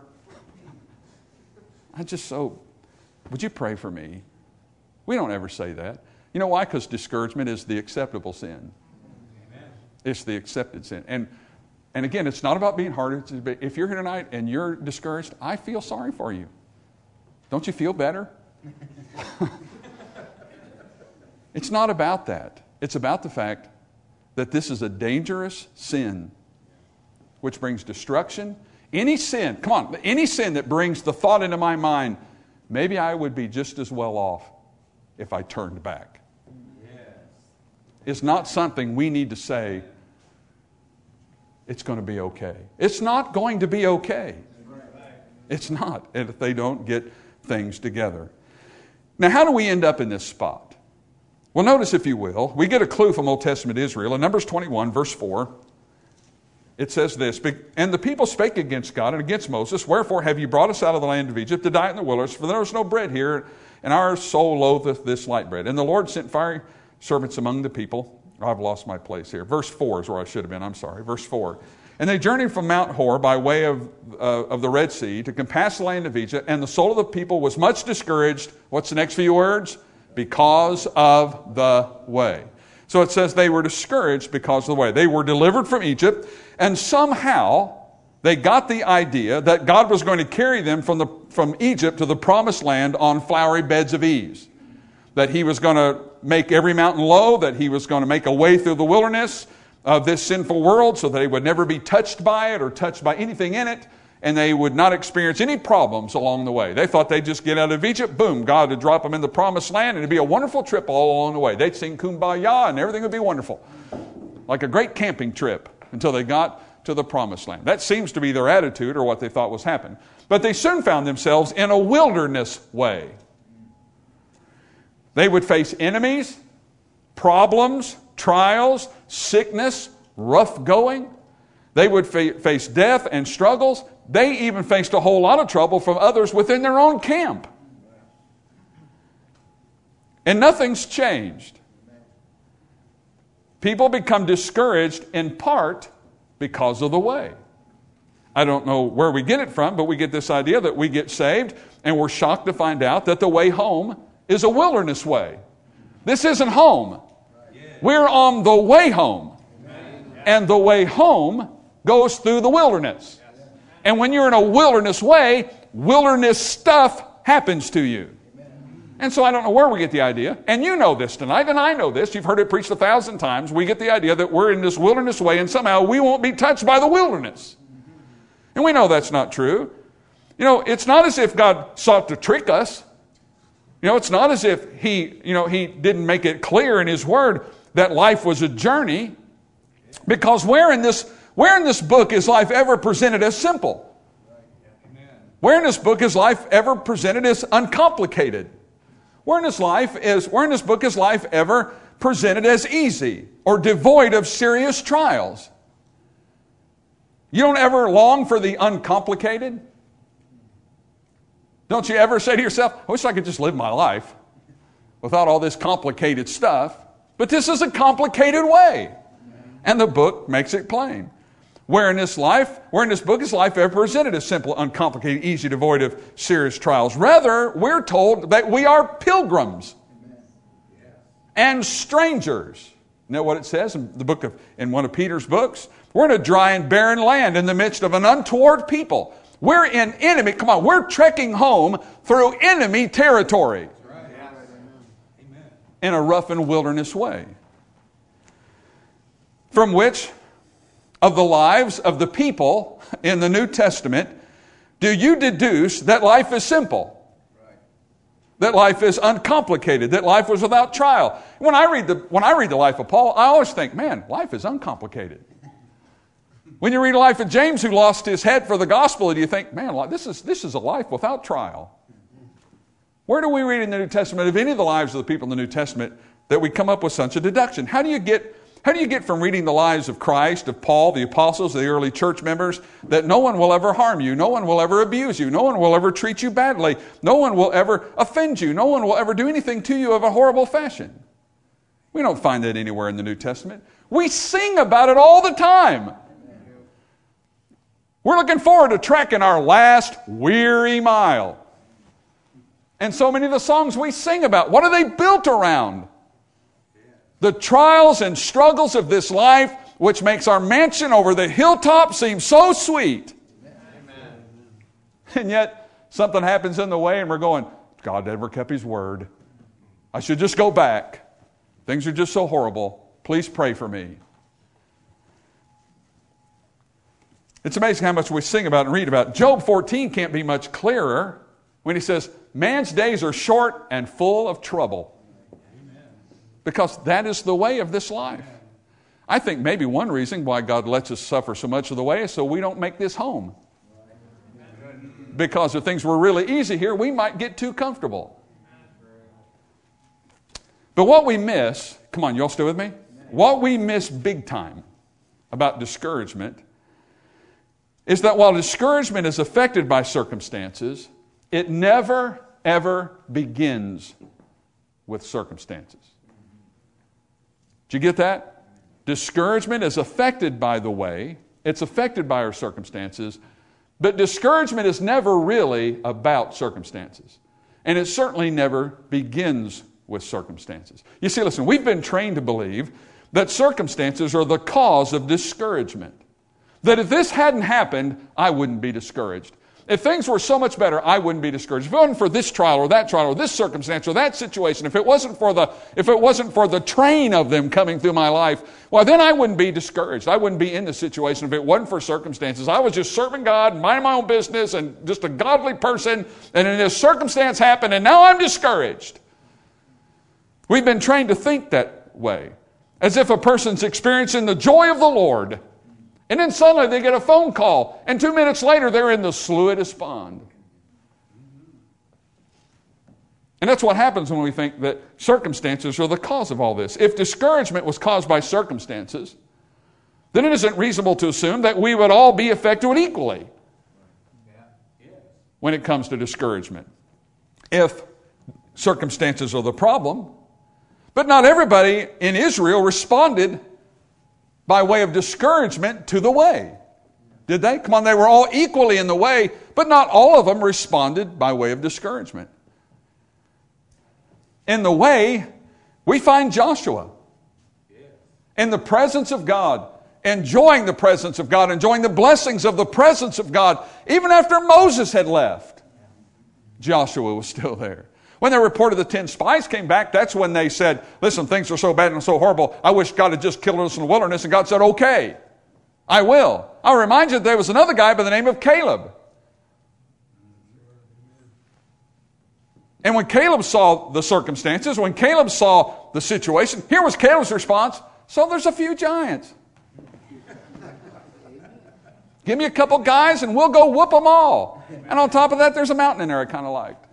I just so, would you pray for me? We don't ever say that. You know why? Because discouragement is the acceptable sin. Amen. It's the accepted sin. And And again, it's not about being hard. If you're here tonight and you're discouraged, I feel sorry for you. Don't you feel better? It's not about that. It's about the fact that this is a dangerous sin which brings destruction. Any sin, come on, any sin that brings the thought into my mind, maybe I would be just as well off if I turned back. Yes. It's not something we need to say, it's going to be okay. It's not going to be okay. It's not, if they don't get things together. Now, how do we end up in this spot? Well, notice, if you will, we get a clue from Old Testament Israel. In Numbers twenty-one, verse four, it says this, "And the people spake against God and against Moses, Wherefore have you brought us out of the land of Egypt to die in the wilderness? For there is no bread here, and our soul loatheth this light bread. And the Lord sent fiery servants among the people." I've lost my place here. Verse four is where I should have been. I'm sorry. Verse four. "And they journeyed from Mount Hor by way of, uh, of the Red Sea to compass the land of Egypt, and the soul of the people was much discouraged." What's the next few words? "Because of the way." So it says they were discouraged because of the way. They were delivered from Egypt, and somehow they got the idea that God was going to carry them from, the, from Egypt to the promised land on flowery beds of ease. That He was going to make every mountain low, that He was going to make a way through the wilderness of this sinful world so that they would never be touched by it or touched by anything in it, and they would not experience any problems along the way. They thought they'd just get out of Egypt, boom, God would drop them in the promised land, and it'd be a wonderful trip all along the way. They'd sing Kumbaya, and everything would be wonderful. Like a great camping trip until they got to the promised land. That seems to be their attitude or what they thought was happening. But they soon found themselves in a wilderness way. They would face enemies, problems, trials, sickness, rough going. They would fa- face death and struggles. They even faced a whole lot of trouble from others within their own camp. And nothing's changed. People become discouraged in part because of the way. I don't know where we get it from, but we get this idea that we get saved and we're shocked to find out that the way home is a wilderness way. This isn't home. We're on the way home. And the way home goes through the wilderness. And when you're in a wilderness way, wilderness stuff happens to you. And so I don't know where we get the idea. And you know this tonight, and I know this. You've heard it preached a thousand times. We get the idea that we're in this wilderness way, and somehow we won't be touched by the wilderness. And we know that's not true. You know, it's not as if God sought to trick us. You know, it's not as if He, you know, He didn't make it clear in His Word that life was a journey. Because where in this, where in this book is life ever presented as simple? Where in this book is life ever presented as uncomplicated? Where in this life is, where in this book is life ever presented as easy or devoid of serious trials? You don't ever long for the uncomplicated? Don't you ever say to yourself, I wish I could just live my life without all this complicated stuff? But this is a complicated way. And the book makes it plain. Where in this life, where in this book is life ever presented as simple, uncomplicated, easy, devoid of serious trials? Rather, we're told that we are pilgrims and strangers. You know what it says in the book of, in one of Peter's books? We're in a dry and barren land in the midst of an untoward people. We're in enemy, come on, we're trekking home through enemy territory in a rough and wilderness way. From which of the lives of the people in the New Testament do you deduce that life is simple? That life is uncomplicated, that life was without trial. When I read the, when I read the life of Paul, I always think, man, life is uncomplicated. When you read the life of James, who lost his head for the gospel, do you think, man, this is, this is a life without trial? Where do we read in the New Testament of any of the lives of the people in the New Testament that we come up with such a deduction? How do you get, how do you get from reading the lives of Christ, of Paul, the apostles, the early church members, that no one will ever harm you, no one will ever abuse you, no one will ever treat you badly, no one will ever offend you, no one will ever do anything to you of a horrible fashion? We don't find that anywhere in the New Testament. We sing about it all the time. We're looking forward to trekking our last weary mile. And so many of the songs we sing about, what are they built around? The trials and struggles of this life which makes our mansion over the hilltop seem so sweet. Amen. And yet, something happens in the way and we're going, God never kept His word. I should just go back. Things are just so horrible. Please pray for me. It's amazing how much we sing about and read about. Job fourteen can't be much clearer when he says, man's days are short and full of trouble. Amen. Because that is the way of this life. I think maybe one reason why God lets us suffer so much of the way is so we don't make this home. Because if things were really easy here, we might get too comfortable. But what we miss, come on, y'all still with me? What we miss big time about discouragement is that while discouragement is affected by circumstances, it never, ever begins with circumstances. Did you get that? Discouragement is affected by the way, it's affected by our circumstances, but discouragement is never really about circumstances. And it certainly never begins with circumstances. You see, listen, we've been trained to believe that circumstances are the cause of discouragement. That if this hadn't happened, I wouldn't be discouraged. If things were so much better, I wouldn't be discouraged. If it wasn't for this trial or that trial or this circumstance or that situation, if it wasn't for the if it wasn't for the train of them coming through my life, well, then I wouldn't be discouraged. I wouldn't be in the situation if it wasn't for circumstances. I was just serving God, minding my own business, and just a godly person, and then this circumstance happened, and now I'm discouraged. We've been trained to think that way, as if a person's experiencing the joy of the Lord, and then suddenly they get a phone call, and two minutes later they're in the slough of despond. And that's what happens when we think that circumstances are the cause of all this. If discouragement was caused by circumstances, then it isn't reasonable to assume that we would all be affected equally when it comes to discouragement. If circumstances are the problem, but not everybody in Israel responded by way of discouragement to the way. Did they? Come on, they were all equally in the way, but not all of them responded by way of discouragement. In the way, we find Joshua in the presence of God, enjoying the presence of God, enjoying the blessings of the presence of God. Even after Moses had left, Joshua was still there. When they reported the ten spies came back, that's when they said, listen, things are so bad and so horrible, I wish God had just killed us in the wilderness. And God said, okay, I will. I'll remind you that there was another guy by the name of Caleb. And when Caleb saw the circumstances, when Caleb saw the situation, here was Caleb's response, so there's a few giants. Give me a couple guys and we'll go whoop them all. And on top of that, there's a mountain in there I kind of liked.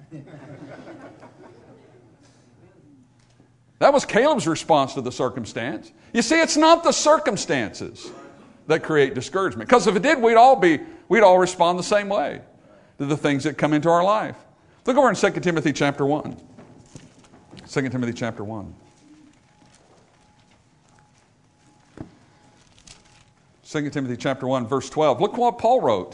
That was Caleb's response to the circumstance. You see, it's not the circumstances that create discouragement. Because if it did, we'd all be, we'd all respond the same way to the things that come into our life. Look over in Second Timothy chapter one. Second Timothy chapter one. Second Timothy chapter one, verse twelve. Look what Paul wrote.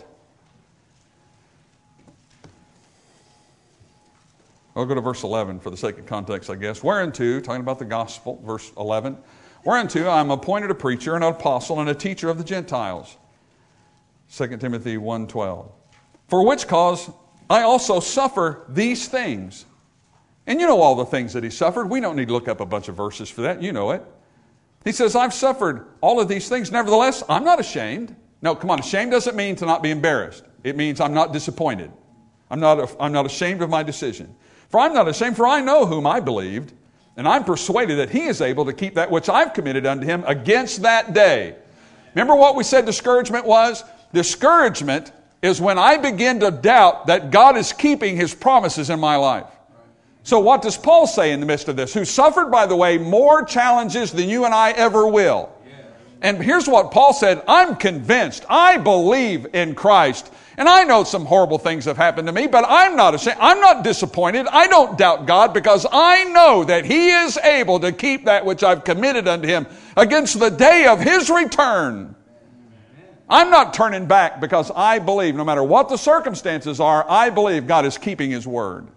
I'll go to verse eleven for the sake of context, I guess. Whereunto, talking about the gospel, verse eleven. Whereunto I am appointed a preacher and an apostle and a teacher of the Gentiles. Second Timothy one twelve. For which cause I also suffer these things. And you know all the things that he suffered. We don't need to look up a bunch of verses for that. You know it. He says, I've suffered all of these things. Nevertheless, I'm not ashamed. No, come on. Ashamed doesn't mean to not be embarrassed. It means I'm not disappointed. I'm not, I'm not ashamed of my decision. For I'm not ashamed, for I know whom I believed, and I'm persuaded that he is able to keep that which I've committed unto him against that day. Remember what we said discouragement was? Discouragement is when I begin to doubt that God is keeping his promises in my life. So what does Paul say in the midst of this? Who suffered, by the way, more challenges than you and I ever will. And here's what Paul said, I'm convinced, I believe in Christ. And I know some horrible things have happened to me, but I'm not ashamed. I'm not disappointed. I don't doubt God because I know that he is able to keep that which I've committed unto him against the day of his return. I'm not turning back because I believe, no matter what the circumstances are, I believe God is keeping his word.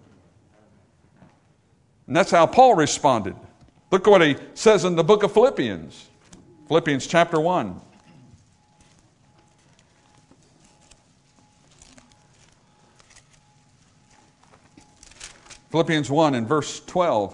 And that's how Paul responded. Look what he says in the book of Philippians. Philippians chapter one. Philippians one and verse twelve.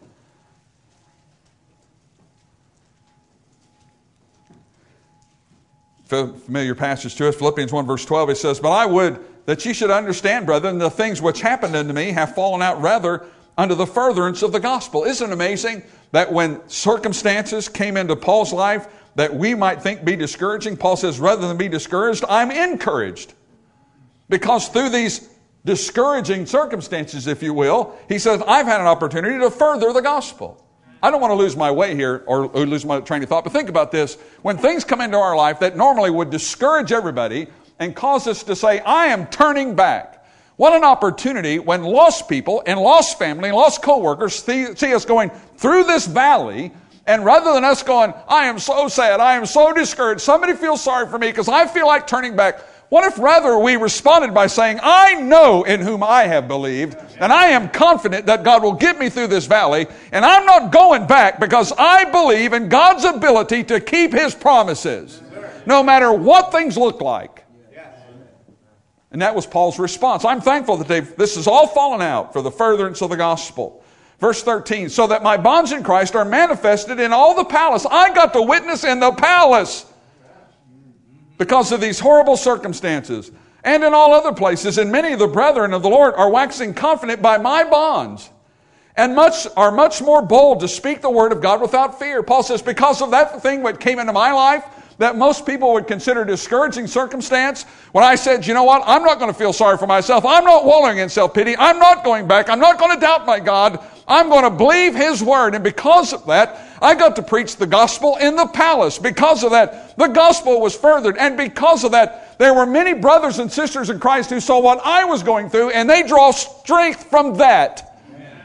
Familiar passage to us, Philippians one verse twelve, it says, "But I would that ye should understand, brethren, the things which happened unto me have fallen out rather unto the furtherance of the gospel." Isn't it amazing that when circumstances came into Paul's life that we might think be discouraging, Paul says, rather than be discouraged, I'm encouraged. Because through these discouraging circumstances, if you will, he says, I've had an opportunity to further the gospel. I don't want to lose my way here or lose my train of thought, but think about this. When things come into our life that normally would discourage everybody and cause us to say, I am turning back. What an opportunity when lost people and lost family and lost co-workers see, see us going through this valley, and rather than us going, I am so sad, I am so discouraged, somebody feels sorry for me because I feel like turning back. What if rather we responded by saying, I know in whom I have believed, and I am confident that God will get me through this valley, and I'm not going back because I believe in God's ability to keep His promises, no matter what things look like. And that was Paul's response. I'm thankful that they've, this has all fallen out for the furtherance of the gospel. Verse thirteen, so that my bonds in Christ are manifested in all the palace. I got to witness in the palace because of these horrible circumstances. And in all other places, and many of the brethren of the Lord are waxing confident by my bonds, and much are much more bold to speak the word of God without fear. Paul says, because of that thing that came into my life, that most people would consider discouraging circumstance, when I said, you know what, I'm not going to feel sorry for myself. I'm not wallowing in self-pity. I'm not going back. I'm not going to doubt my God. I'm going to believe His word. And because of that, I got to preach the gospel in the palace. Because of that, the gospel was furthered. And because of that, there were many brothers and sisters in Christ who saw what I was going through, and they draw strength from that.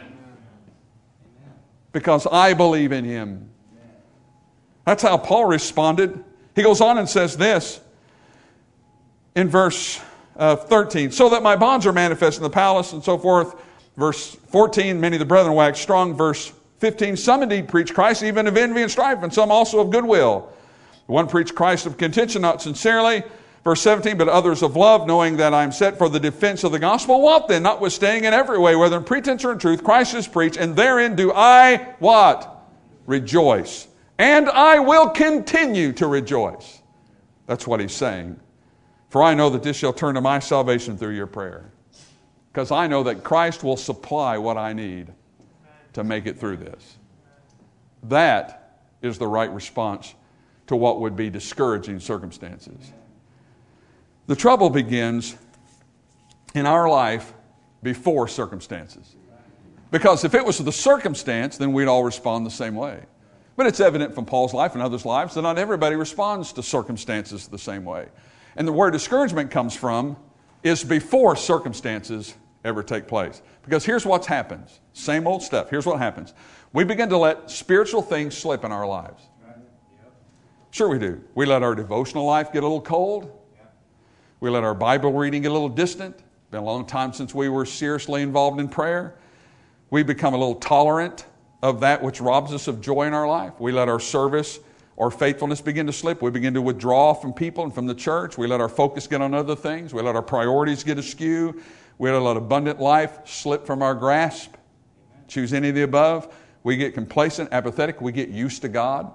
Because I believe in Him. That's how Paul responded. He goes on and says this in verse uh, thirteen, so that my bonds are manifest in the palace, and so forth. Verse fourteen, many of the brethren wax strong. Verse fifteen, some indeed preach Christ, even of envy and strife, and some also of goodwill. One preach Christ of contention, not sincerely. Verse seventeen, but others of love, knowing that I am set for the defense of the gospel. What then? Notwithstanding in every way, whether in pretense or in truth, Christ is preached, and therein do I, what? Rejoice. And I will continue to rejoice. That's what he's saying. For I know that this shall turn to my salvation through your prayer. Because I know that Christ will supply what I need to make it through this. That is the right response to what would be discouraging circumstances. The trouble begins in our life before circumstances. Because if it was the circumstance, then we'd all respond the same way. But it's evident from Paul's life and others' lives that not everybody responds to circumstances the same way. And the word discouragement comes from is before circumstances ever take place. Because here's what happens. Same old stuff. Here's what happens. We begin to let spiritual things slip in our lives. Sure we do. We let our devotional life get a little cold. We let our Bible reading get a little distant. It's been a long time since we were seriously involved in prayer. We become a little tolerant of that which robs us of joy in our life. We let our service or faithfulness begin to slip. We begin to withdraw from people and from the church. We let our focus get on other things. We let our priorities get askew. We let abundant life slip from our grasp. Choose any of the above. We get complacent, apathetic. We get used to God.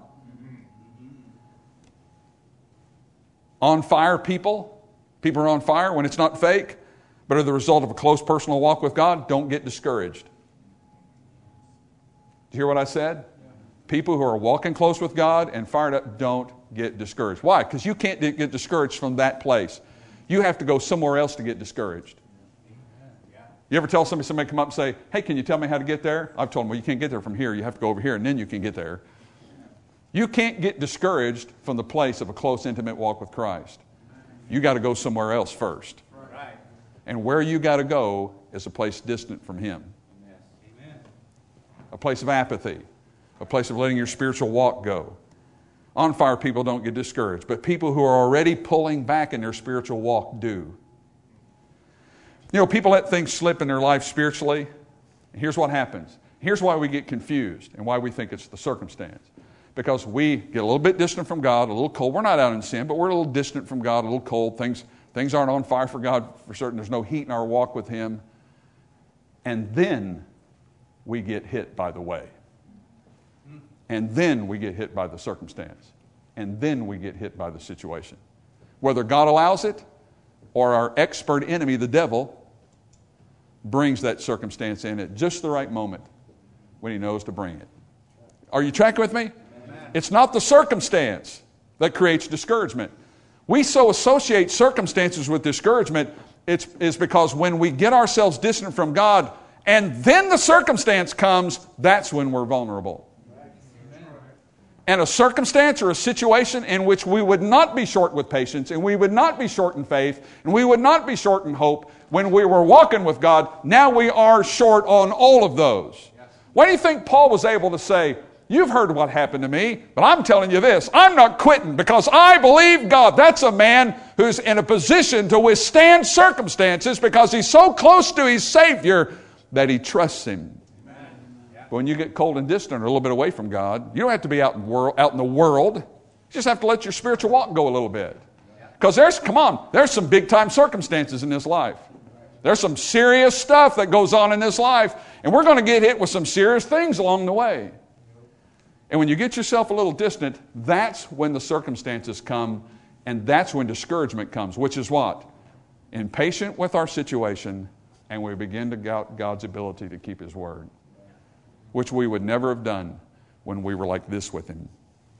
On fire people. People are on fire when it's not fake, but are the result of a close personal walk with God. Don't get discouraged. Did you hear what I said? Yeah. People who are walking close with God and fired up, don't get discouraged. Why? Because you can't get discouraged from that place. You have to go somewhere else to get discouraged. Yeah. You ever tell somebody, somebody come up and say, hey, can you tell me how to get there? I've told them, well, you can't get there from here. You have to go over here, and then you can get there. You can't get discouraged from the place of a close, intimate walk with Christ. You got to go somewhere else first. Right. And where you got to go is a place distant from Him. A place of apathy, a place of letting your spiritual walk go. On fire people don't get discouraged, but people who are already pulling back in their spiritual walk do. You know, people let things slip in their life spiritually. Here's what happens. Here's why we get confused and why we think it's the circumstance. because we get a little bit distant from God, a little cold. We're not out in sin, but we're a little distant from God, a little cold. Things, things aren't on fire for God for certain. There's no heat in our walk with Him. And then we get hit by the way. And then we get hit by the circumstance. And then we get hit by the situation. Whether God allows it or our expert enemy, the devil, brings that circumstance in at just the right moment when he knows to bring it. Are you tracking with me? Amen. It's not the circumstance that creates discouragement. We so associate circumstances with discouragement, it's, it's because when we get ourselves distant from God and then the circumstance comes, that's when we're vulnerable. And a circumstance or a situation in which we would not be short with patience and we would not be short in faith and we would not be short in hope when we were walking with God, now we are short on all of those. Yes. Why do you think Paul was able to say, you've heard what happened to me, but I'm telling you this, I'm not quitting because I believe God. That's a man who's in a position to withstand circumstances because he's so close to his Savior that he trusts Him. But when you get cold and distant or a little bit away from God, you don't have to be out in, world, out in the world. You just have to let your spiritual walk go a little bit. Because there's, come on, there's some big-time circumstances in this life. There's some serious stuff that goes on in this life, and we're going to get hit with some serious things along the way. And when you get yourself a little distant, that's when the circumstances come, and that's when discouragement comes, which is what? Impatient with our situation, and we begin to doubt God's ability to keep His word, which we would never have done when we were like this with Him.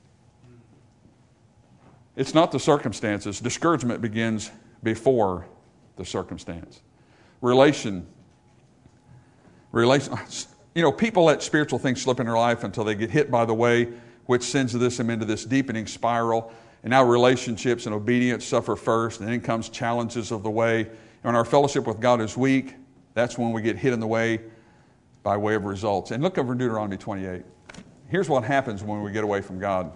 It's not the circumstances. Discouragement begins before the circumstance. Relation. Relation. You know, people let spiritual things slip in their life until they get hit by the way, which sends them into this deepening spiral. And now relationships and obedience suffer first, and then comes challenges of the way. When our fellowship with God is weak, that's when we get hit in the way by way of results. And look over in Deuteronomy twenty-eight. Here's what happens when we get away from God.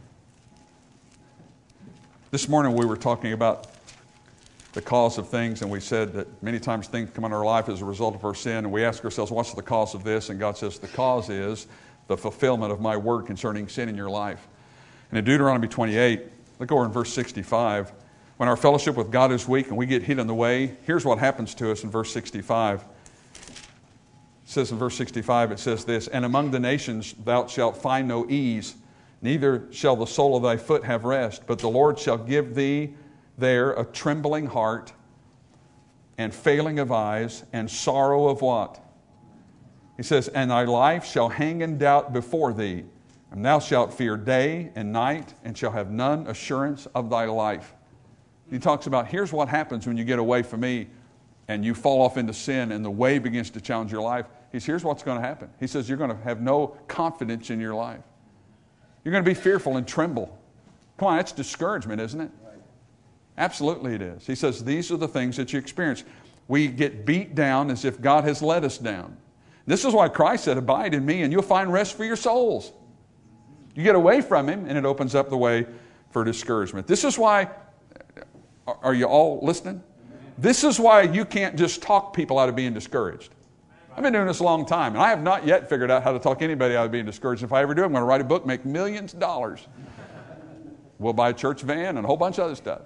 This morning we were talking about the cause of things, and we said that many times things come in our life as a result of our sin, and we ask ourselves, what's the cause of this? And God says, the cause is the fulfillment of my word concerning sin in your life. And in Deuteronomy twenty-eight, look over in verse sixty-five. When our fellowship with God is weak and we get hit in the way, here's what happens to us in verse sixty-five. It says in verse sixty-five, it says this, and among the nations thou shalt find no ease, neither shall the sole of thy foot have rest, but the Lord shall give thee there a trembling heart and failing of eyes and sorrow of what? He says, and thy life shall hang in doubt before thee, and thou shalt fear day and night, and shall have none assurance of thy life. He talks about, here's what happens when you get away from me and you fall off into sin and the way begins to challenge your life. He says, here's what's going to happen. He says, you're going to have no confidence in your life. You're going to be fearful and tremble. Come on, that's discouragement, isn't it? Absolutely it is. He says, these are the things that you experience. We get beat down as if God has let us down. This is why Christ said, abide in me and you'll find rest for your souls. You get away from Him and it opens up the way for discouragement. This is why, are you all listening? This is why you can't just talk people out of being discouraged. I've been doing this a long time, and I have not yet figured out how to talk anybody out of being discouraged. If I ever do, I'm going to write a book, make millions of dollars. We'll buy a church van and a whole bunch of other stuff.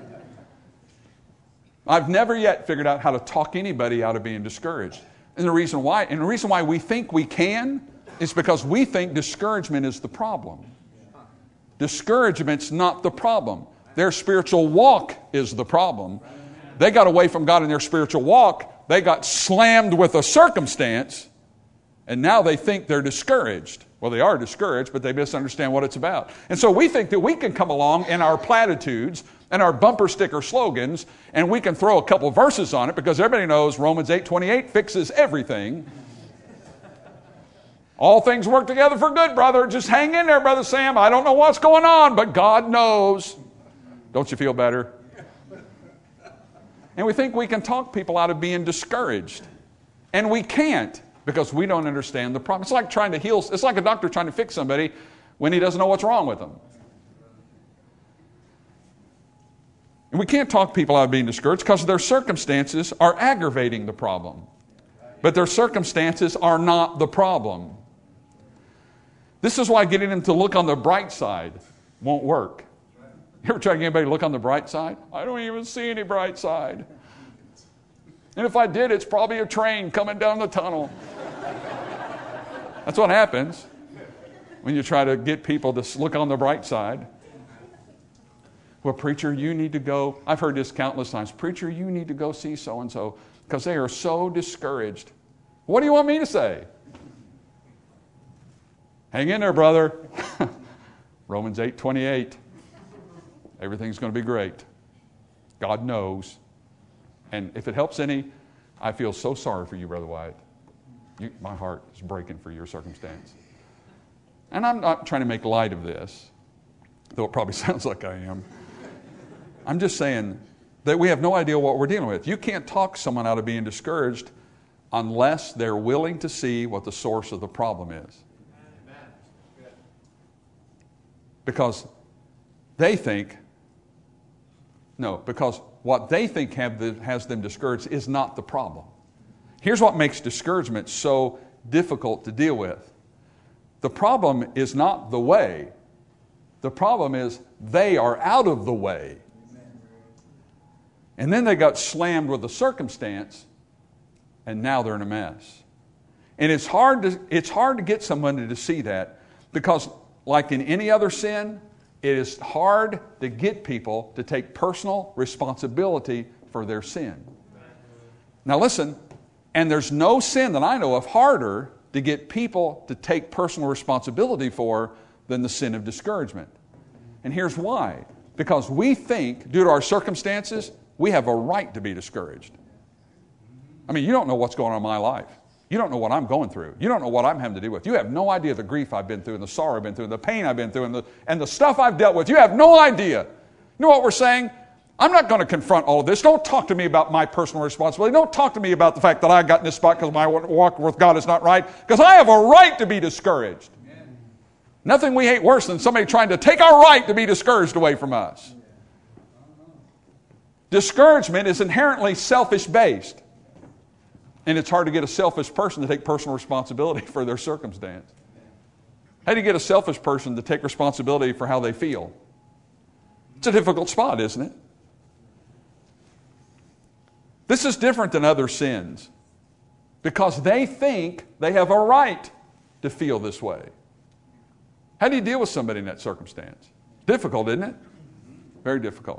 I've never yet figured out how to talk anybody out of being discouraged. And the reason why, and the reason why we think we can is because we think discouragement is the problem. Discouragement's not the problem. Their spiritual walk is the problem. They got away from God in their spiritual walk. They got slammed with a circumstance, and now they think they're discouraged. Well, they are discouraged, but they misunderstand what it's about. And so we think that we can come along in our platitudes and our bumper sticker slogans, and we can throw a couple verses on it because everybody knows Romans eight twenty-eight fixes everything. All things work together for good, brother. Just hang in there, Brother Sam. I don't know what's going on, but God knows. Don't you feel better? And we think we can talk people out of being discouraged. And we can't because we don't understand the problem. It's like trying to heal. It's like a doctor trying to fix somebody when he doesn't know what's wrong with them. And we can't talk people out of being discouraged because their circumstances are aggravating the problem. But their circumstances are not the problem. This is why getting them to look on the bright side won't work. You ever try to get anybody to look on the bright side? I don't even see any bright side. And if I did, it's probably a train coming down the tunnel. That's what happens when you try to get people to look on the bright side. Well, preacher, you need to go. I've heard this countless times. Preacher, you need to go see so-and-so because they are so discouraged. What do you want me to say? Hang in there, brother. Romans eight twenty-eight. Everything's going to be great. God knows. And if it helps any, I feel so sorry for you, Brother Wyatt. You, my heart is breaking for your circumstance. And I'm not trying to make light of this, though it probably sounds like I am. I'm just saying that we have no idea what we're dealing with. You can't talk someone out of being discouraged unless they're willing to see what the source of the problem is. Because they think, no, because what they think have the, has them discouraged is not the problem. Here's what makes discouragement so difficult to deal with. The problem is not the way. The problem is they are out of the way. And then they got slammed with a circumstance, and now they're in a mess. And it's hard to, it's hard to get somebody to see that because, like in any other sin, it is hard to get people to take personal responsibility for their sin. Now listen, and there's no sin that I know of harder to get people to take personal responsibility for than the sin of discouragement. And here's why. Because we think, due to our circumstances, we have a right to be discouraged. I mean, you don't know what's going on in my life. You don't know what I'm going through. You don't know what I'm having to deal with. You have no idea the grief I've been through and the sorrow I've been through and the pain I've been through and the, and the stuff I've dealt with. You have no idea. You know what we're saying? I'm not going to confront all of this. Don't talk to me about my personal responsibility. Don't talk to me about the fact that I got in this spot because my walk with God is not right. Because I have a right to be discouraged. Amen. Nothing we hate worse than somebody trying to take our right to be discouraged away from us. Discouragement is inherently selfish-based. And it's hard to get a selfish person to take personal responsibility for their circumstance. How do you get a selfish person to take responsibility for how they feel? It's a difficult spot, isn't it? This is different than other sins because they think they have a right to feel this way. How do you deal with somebody in that circumstance? Difficult, isn't it? Very difficult.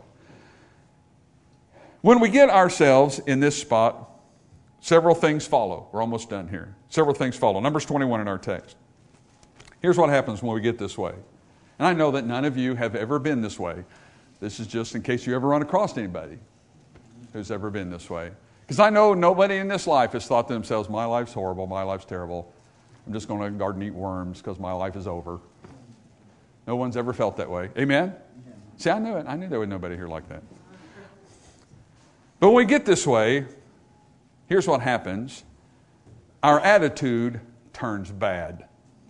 When we get ourselves in this spot, several things follow. We're almost done here. Several things follow. Numbers twenty-one in our text. Here's what happens when we get this way. And I know that none of you have ever been this way. This is just in case you ever run across anybody who's ever been this way. Because I know nobody in this life has thought to themselves, my life's horrible, my life's terrible. I'm just going to garden eat worms because my life is over. No one's ever felt that way. Amen? See, I knew it. I knew there was nobody here like that. But when we get this way, here's what happens. Our attitude turns bad.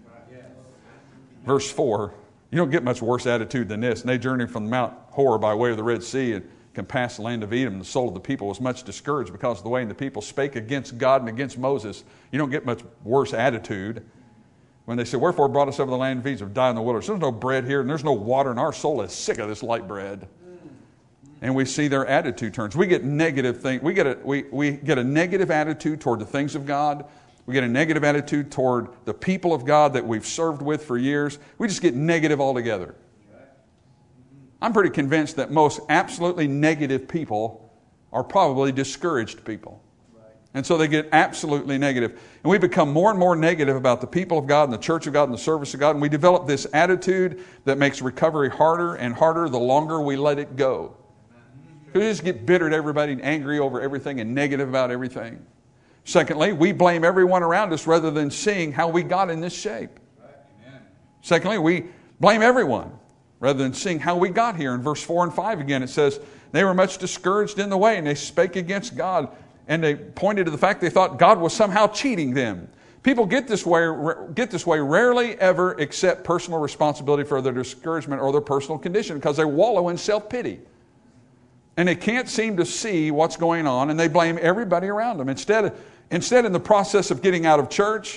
Verse four, you don't get much worse attitude than this. And they journeyed from Mount Hor by way of the Red Sea and compassed the land of Edom. The soul of the people was much discouraged because of the way the people spake against God and against Moses. You don't get much worse attitude when they say, wherefore brought us over the land of Egypt to die in the wilderness. There's no bread here and there's no water and our soul is sick of this light bread. And we see their attitude turns. We get negative thing. We get a we, we get a negative attitude toward the things of God. We get a negative attitude toward the people of God that we've served with for years. We just get negative altogether. I'm pretty convinced that most absolutely negative people are probably discouraged people. And so they get absolutely negative. And we become more and more negative about the people of God and the church of God and the service of God. And we develop this attitude that makes recovery harder and harder the longer we let it go. We just get bitter at everybody and angry over everything and negative about everything. Secondly, we blame everyone around us rather than seeing how we got in this shape. Amen. Secondly, we blame everyone rather than seeing how we got here. In verse four and five again, it says, they were much discouraged in the way and they spake against God. And they pointed to the fact they thought God was somehow cheating them. People get this way, get this way rarely ever accept personal responsibility for their discouragement or their personal condition because they wallow in self-pity. And they can't seem to see what's going on, and they blame everybody around them. Instead, instead, in the process of getting out of church,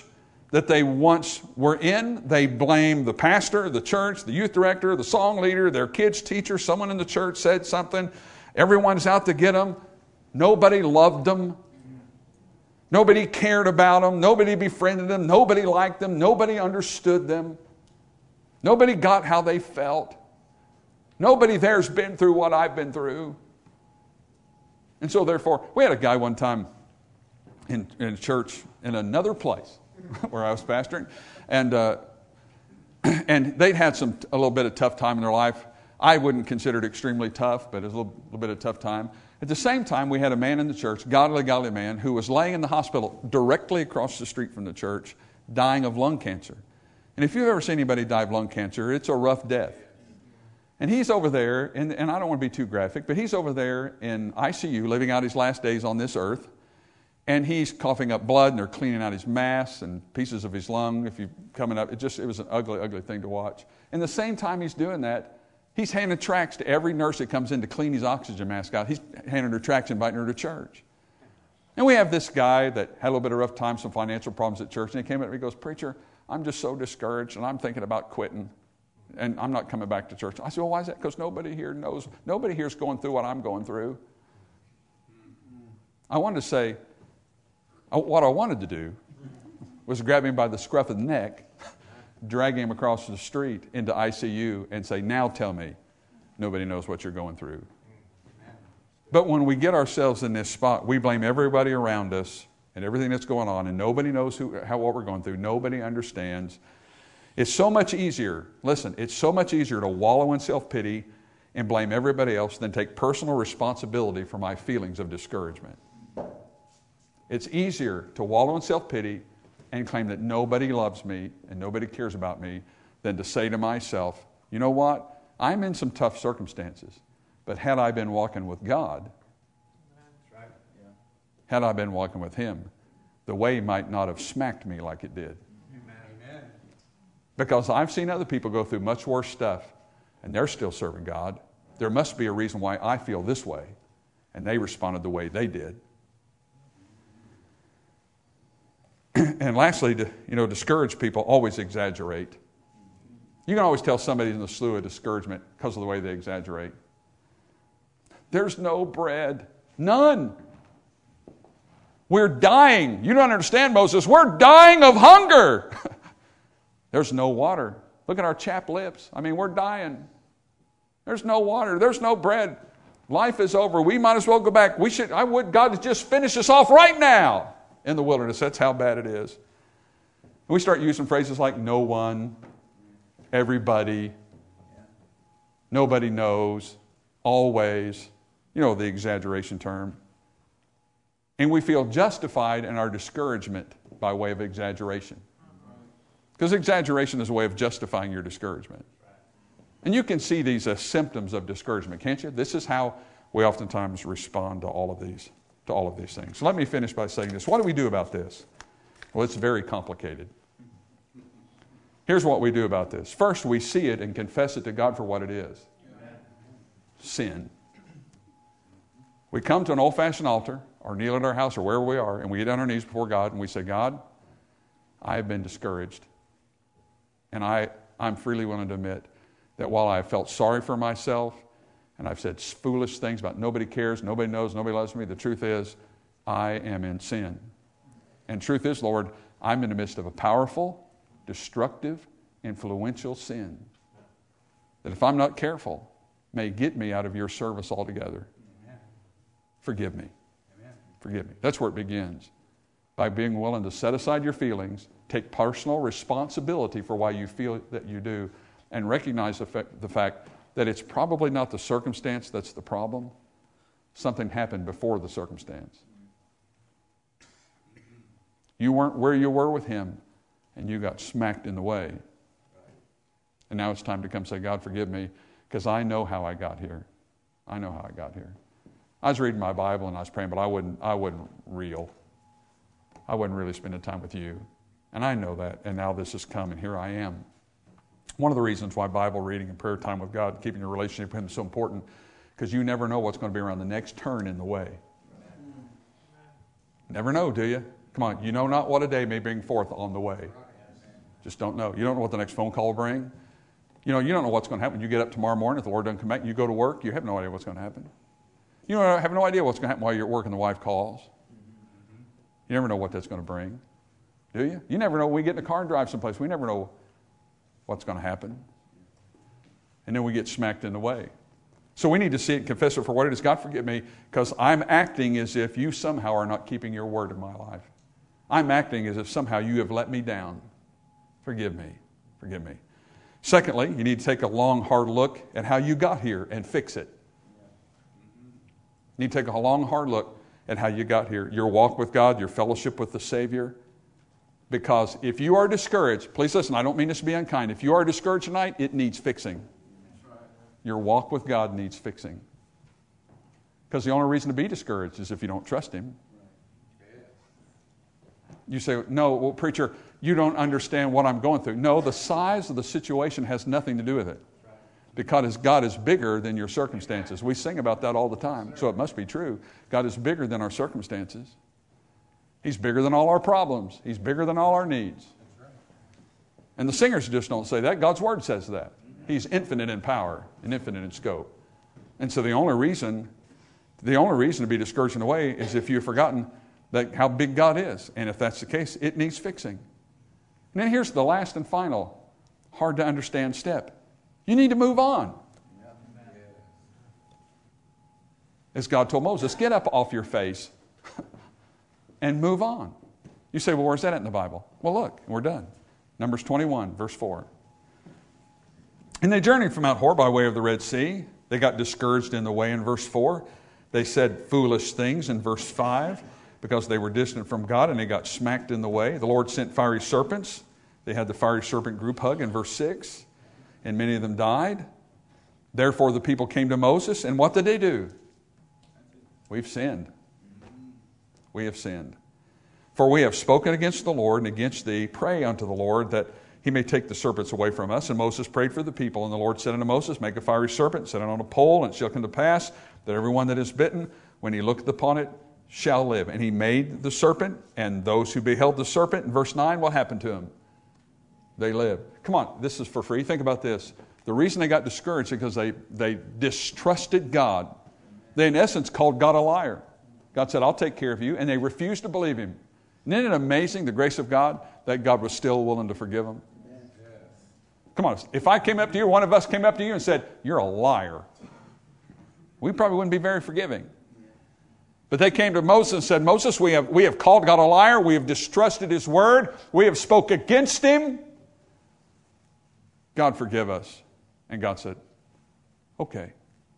that they once were in. They blame the pastor, the church, the youth director, the song leader, their kids' teacher. Someone in the church said something. Everyone's out to get them. Nobody loved them. Nobody cared about them. Nobody befriended them. Nobody liked them. Nobody understood them. Nobody got how they felt. Nobody there's been through what I've been through. And so therefore, we had a guy one time in, in church in another place where I was pastoring, and uh, and they'd had some a little bit of tough time in their life. I wouldn't consider it extremely tough, but it was a little, little bit of tough time. At the same time, we had a man in the church, godly, godly man, who was laying in the hospital directly across the street from the church, dying of lung cancer. And if you've ever seen anybody die of lung cancer, it's a rough death. And he's over there, and, and I don't want to be too graphic, but he's over there in I C U, living out his last days on this earth. And he's coughing up blood, and they're cleaning out his mass and pieces of his lung. If you coming up, it just it was an ugly, ugly thing to watch. And the same time he's doing that, he's handing tracts to every nurse that comes in to clean his oxygen mask out. He's handing her tracts, inviting her to church. And we have this guy that had a little bit of rough time, some financial problems at church, and he came up and he goes, "Preacher, I'm just so discouraged, and I'm thinking about quitting, and I'm not coming back to church." I said, "Well, why is that?" Because nobody here knows, nobody here is going through what I'm going through. I wanted to say, what I wanted to do was grab him by the scruff of the neck, drag him across the street into I C U and say, "Now tell me nobody knows what you're going through." But when we get ourselves in this spot, we blame everybody around us and everything that's going on, and nobody knows who, how, what we're going through. Nobody understands. It's so much easier, listen, it's so much easier to wallow in self-pity and blame everybody else than take personal responsibility for my feelings of discouragement. It's easier to wallow in self-pity and claim that nobody loves me and nobody cares about me than to say to myself, "You know what? I'm in some tough circumstances, but had I been walking with God, That's right. Yeah. had I been walking with Him, the way might not have smacked me like it did." Amen. Because I've seen other people go through much worse stuff, and they're still serving God. There must be a reason why I feel this way, and they responded the way they did. And lastly, to, you know, discouraged people always exaggerate. You can always tell somebody's in the slough of discouragement because of the way they exaggerate. There's no bread. None. We're dying. You don't understand, Moses. We're dying of hunger. There's no water. Look at our chapped lips. I mean, we're dying. There's no water. There's no bread. Life is over. We might as well go back. We should. I would God to just finish us off right now in the wilderness. That's how bad it is. And we start using phrases like "no one," "everybody," "nobody knows," "always." You know, the exaggeration term. And we feel justified in our discouragement by way of exaggeration. Because exaggeration is a way of justifying your discouragement. And you can see these as symptoms of discouragement, can't you? This is how we oftentimes respond to all of these, to all of these things. So let me finish by saying this. What do we do about this? Well, it's very complicated. Here's what we do about this. First, we see it and confess it to God for what it is. Amen. Sin. We come to an old-fashioned altar or kneel at our house or wherever we are, and we get on our knees before God and we say, "God, I have been discouraged. And I, I'm freely willing to admit that while I have felt sorry for myself and I've said foolish things about nobody cares, nobody knows, nobody loves me, the truth is I am in sin. And truth is, Lord, I'm in the midst of a powerful, destructive, influential sin that if I'm not careful may get me out of your service altogether. Amen. Forgive me. Amen. Forgive me." That's where it begins. By being willing to set aside your feelings, take personal responsibility for why you feel that you do, and recognize the, fa- the fact that it's probably not the circumstance that's the problem. Something happened before the circumstance. You weren't where you were with Him, and you got smacked in the way. And now it's time to come say, "God, forgive me, because I know how I got here. I know how I got here." I was reading my Bible and I was praying, but I wouldn't, I wouldn't reel. I wasn't really spending time with you. And I know that, and now this has come, and here I am. One of the reasons why Bible reading and prayer time with God, keeping your relationship with Him is so important, because you never know what's going to be around the next turn in the way. Never know, do you? Come on, you know not what a day may bring forth on the way. Just don't know. You don't know what the next phone call will bring. You know, you don't know what's going to happen. You get up tomorrow morning, if the Lord doesn't come back, you go to work, you have no idea what's going to happen. You know, have no idea what's going to happen while you're at work and the wife calls. You never know what that's going to bring, do you? You never know. We get in a car and drive someplace. We never know what's going to happen. And then we get smacked in the way. So we need to see it and confess it for what it is. God, forgive me, because I'm acting as if you somehow are not keeping your word in my life. I'm acting as if somehow you have let me down. Forgive me. Forgive me. Secondly, you need to take a long, hard look at how you got here and fix it. You need to take a long, hard look at how you got here. Your walk with God, your fellowship with the Savior. Because if you are discouraged, please listen, I don't mean this to be unkind. If you are discouraged tonight, it needs fixing. Your walk with God needs fixing. Because the only reason to be discouraged is if you don't trust Him. You say, no, well, preacher, you don't understand what I'm going through. No, the size of the situation has nothing to do with it. Because God is bigger than your circumstances. We sing about that all the time, so it must be true. God is bigger than our circumstances. He's bigger than all our problems. He's bigger than all our needs. And the singers just don't say that. God's Word says that. He's infinite in power and infinite in scope. And so the only reason, the only reason to be discouraged in a way is if you've forgotten that how big God is. And if that's the case, it needs fixing. And then here's the last and final, hard to understand step. You need to move on. As God told Moses, get up off your face and move on. You say, well, where's that at in the Bible? Well, look, we're done. Numbers twenty-one, verse four. And they journeyed from Mount Hor by way of the Red Sea. They got discouraged in the way in verse four. They said foolish things in verse five because they were distant from God and they got smacked in the way. The Lord sent fiery serpents. They had the fiery serpent group hug in verse six. And many of them died. Therefore the people came to Moses. And what did they do? We've sinned. We have sinned. For we have spoken against the Lord and against thee. Pray unto the Lord that He may take the serpents away from us. And Moses prayed for the people. And the Lord said unto Moses, make a fiery serpent, set it on a pole, and it shall come to pass that everyone that is bitten, when he looketh upon it, shall live. And he made the serpent, and those who beheld the serpent, in verse nine, what happened to them? They lived. Come on, this is for free. Think about this. The reason they got discouraged is because they, they distrusted God. They, in essence, called God a liar. God said, I'll take care of you. And they refused to believe Him. And isn't it amazing, the grace of God, that God was still willing to forgive them? Come on, if I came up to you, one of us came up to you and said, you're a liar, we probably wouldn't be very forgiving. But they came to Moses and said, Moses, we have, we have called God a liar. We have distrusted His word. We have spoke against Him. God, forgive us. And God said, okay.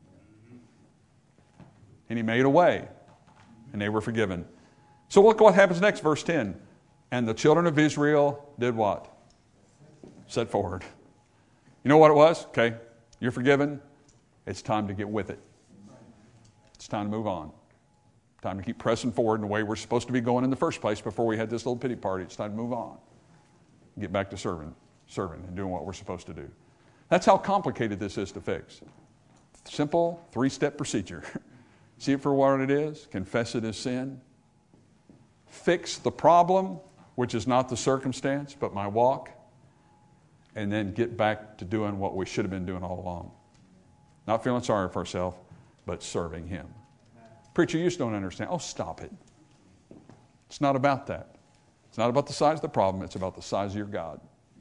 And He made a way. And they were forgiven. So look what happens next, verse ten. And the children of Israel did what? Set forward. You know what it was? Okay, you're forgiven. It's time to get with it. It's time to move on. Time to keep pressing forward in the way we're supposed to be going in the first place before we had this little pity party. It's time to move on. Get back to serving, serving and doing what we're supposed to do. That's how complicated this is to fix. Simple three-step procedure. See it for what it is. Confess it as sin. Fix the problem, which is not the circumstance, but my walk. And then get back to doing what we should have been doing all along. Not feeling sorry for ourselves, but serving Him. Preacher, you just don't understand. Oh, stop it. It's not about that. It's not about the size of the problem. It's about the size of your God.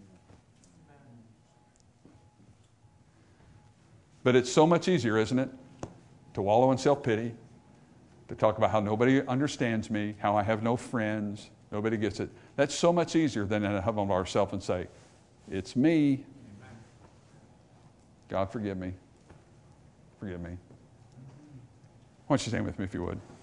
But it's so much easier, isn't it, to wallow in self-pity, to talk about how nobody understands me, how I have no friends, nobody gets it. That's so much easier than to have on ourselves and say, it's me. God, forgive me. Forgive me. Why don't you stand with me if you would?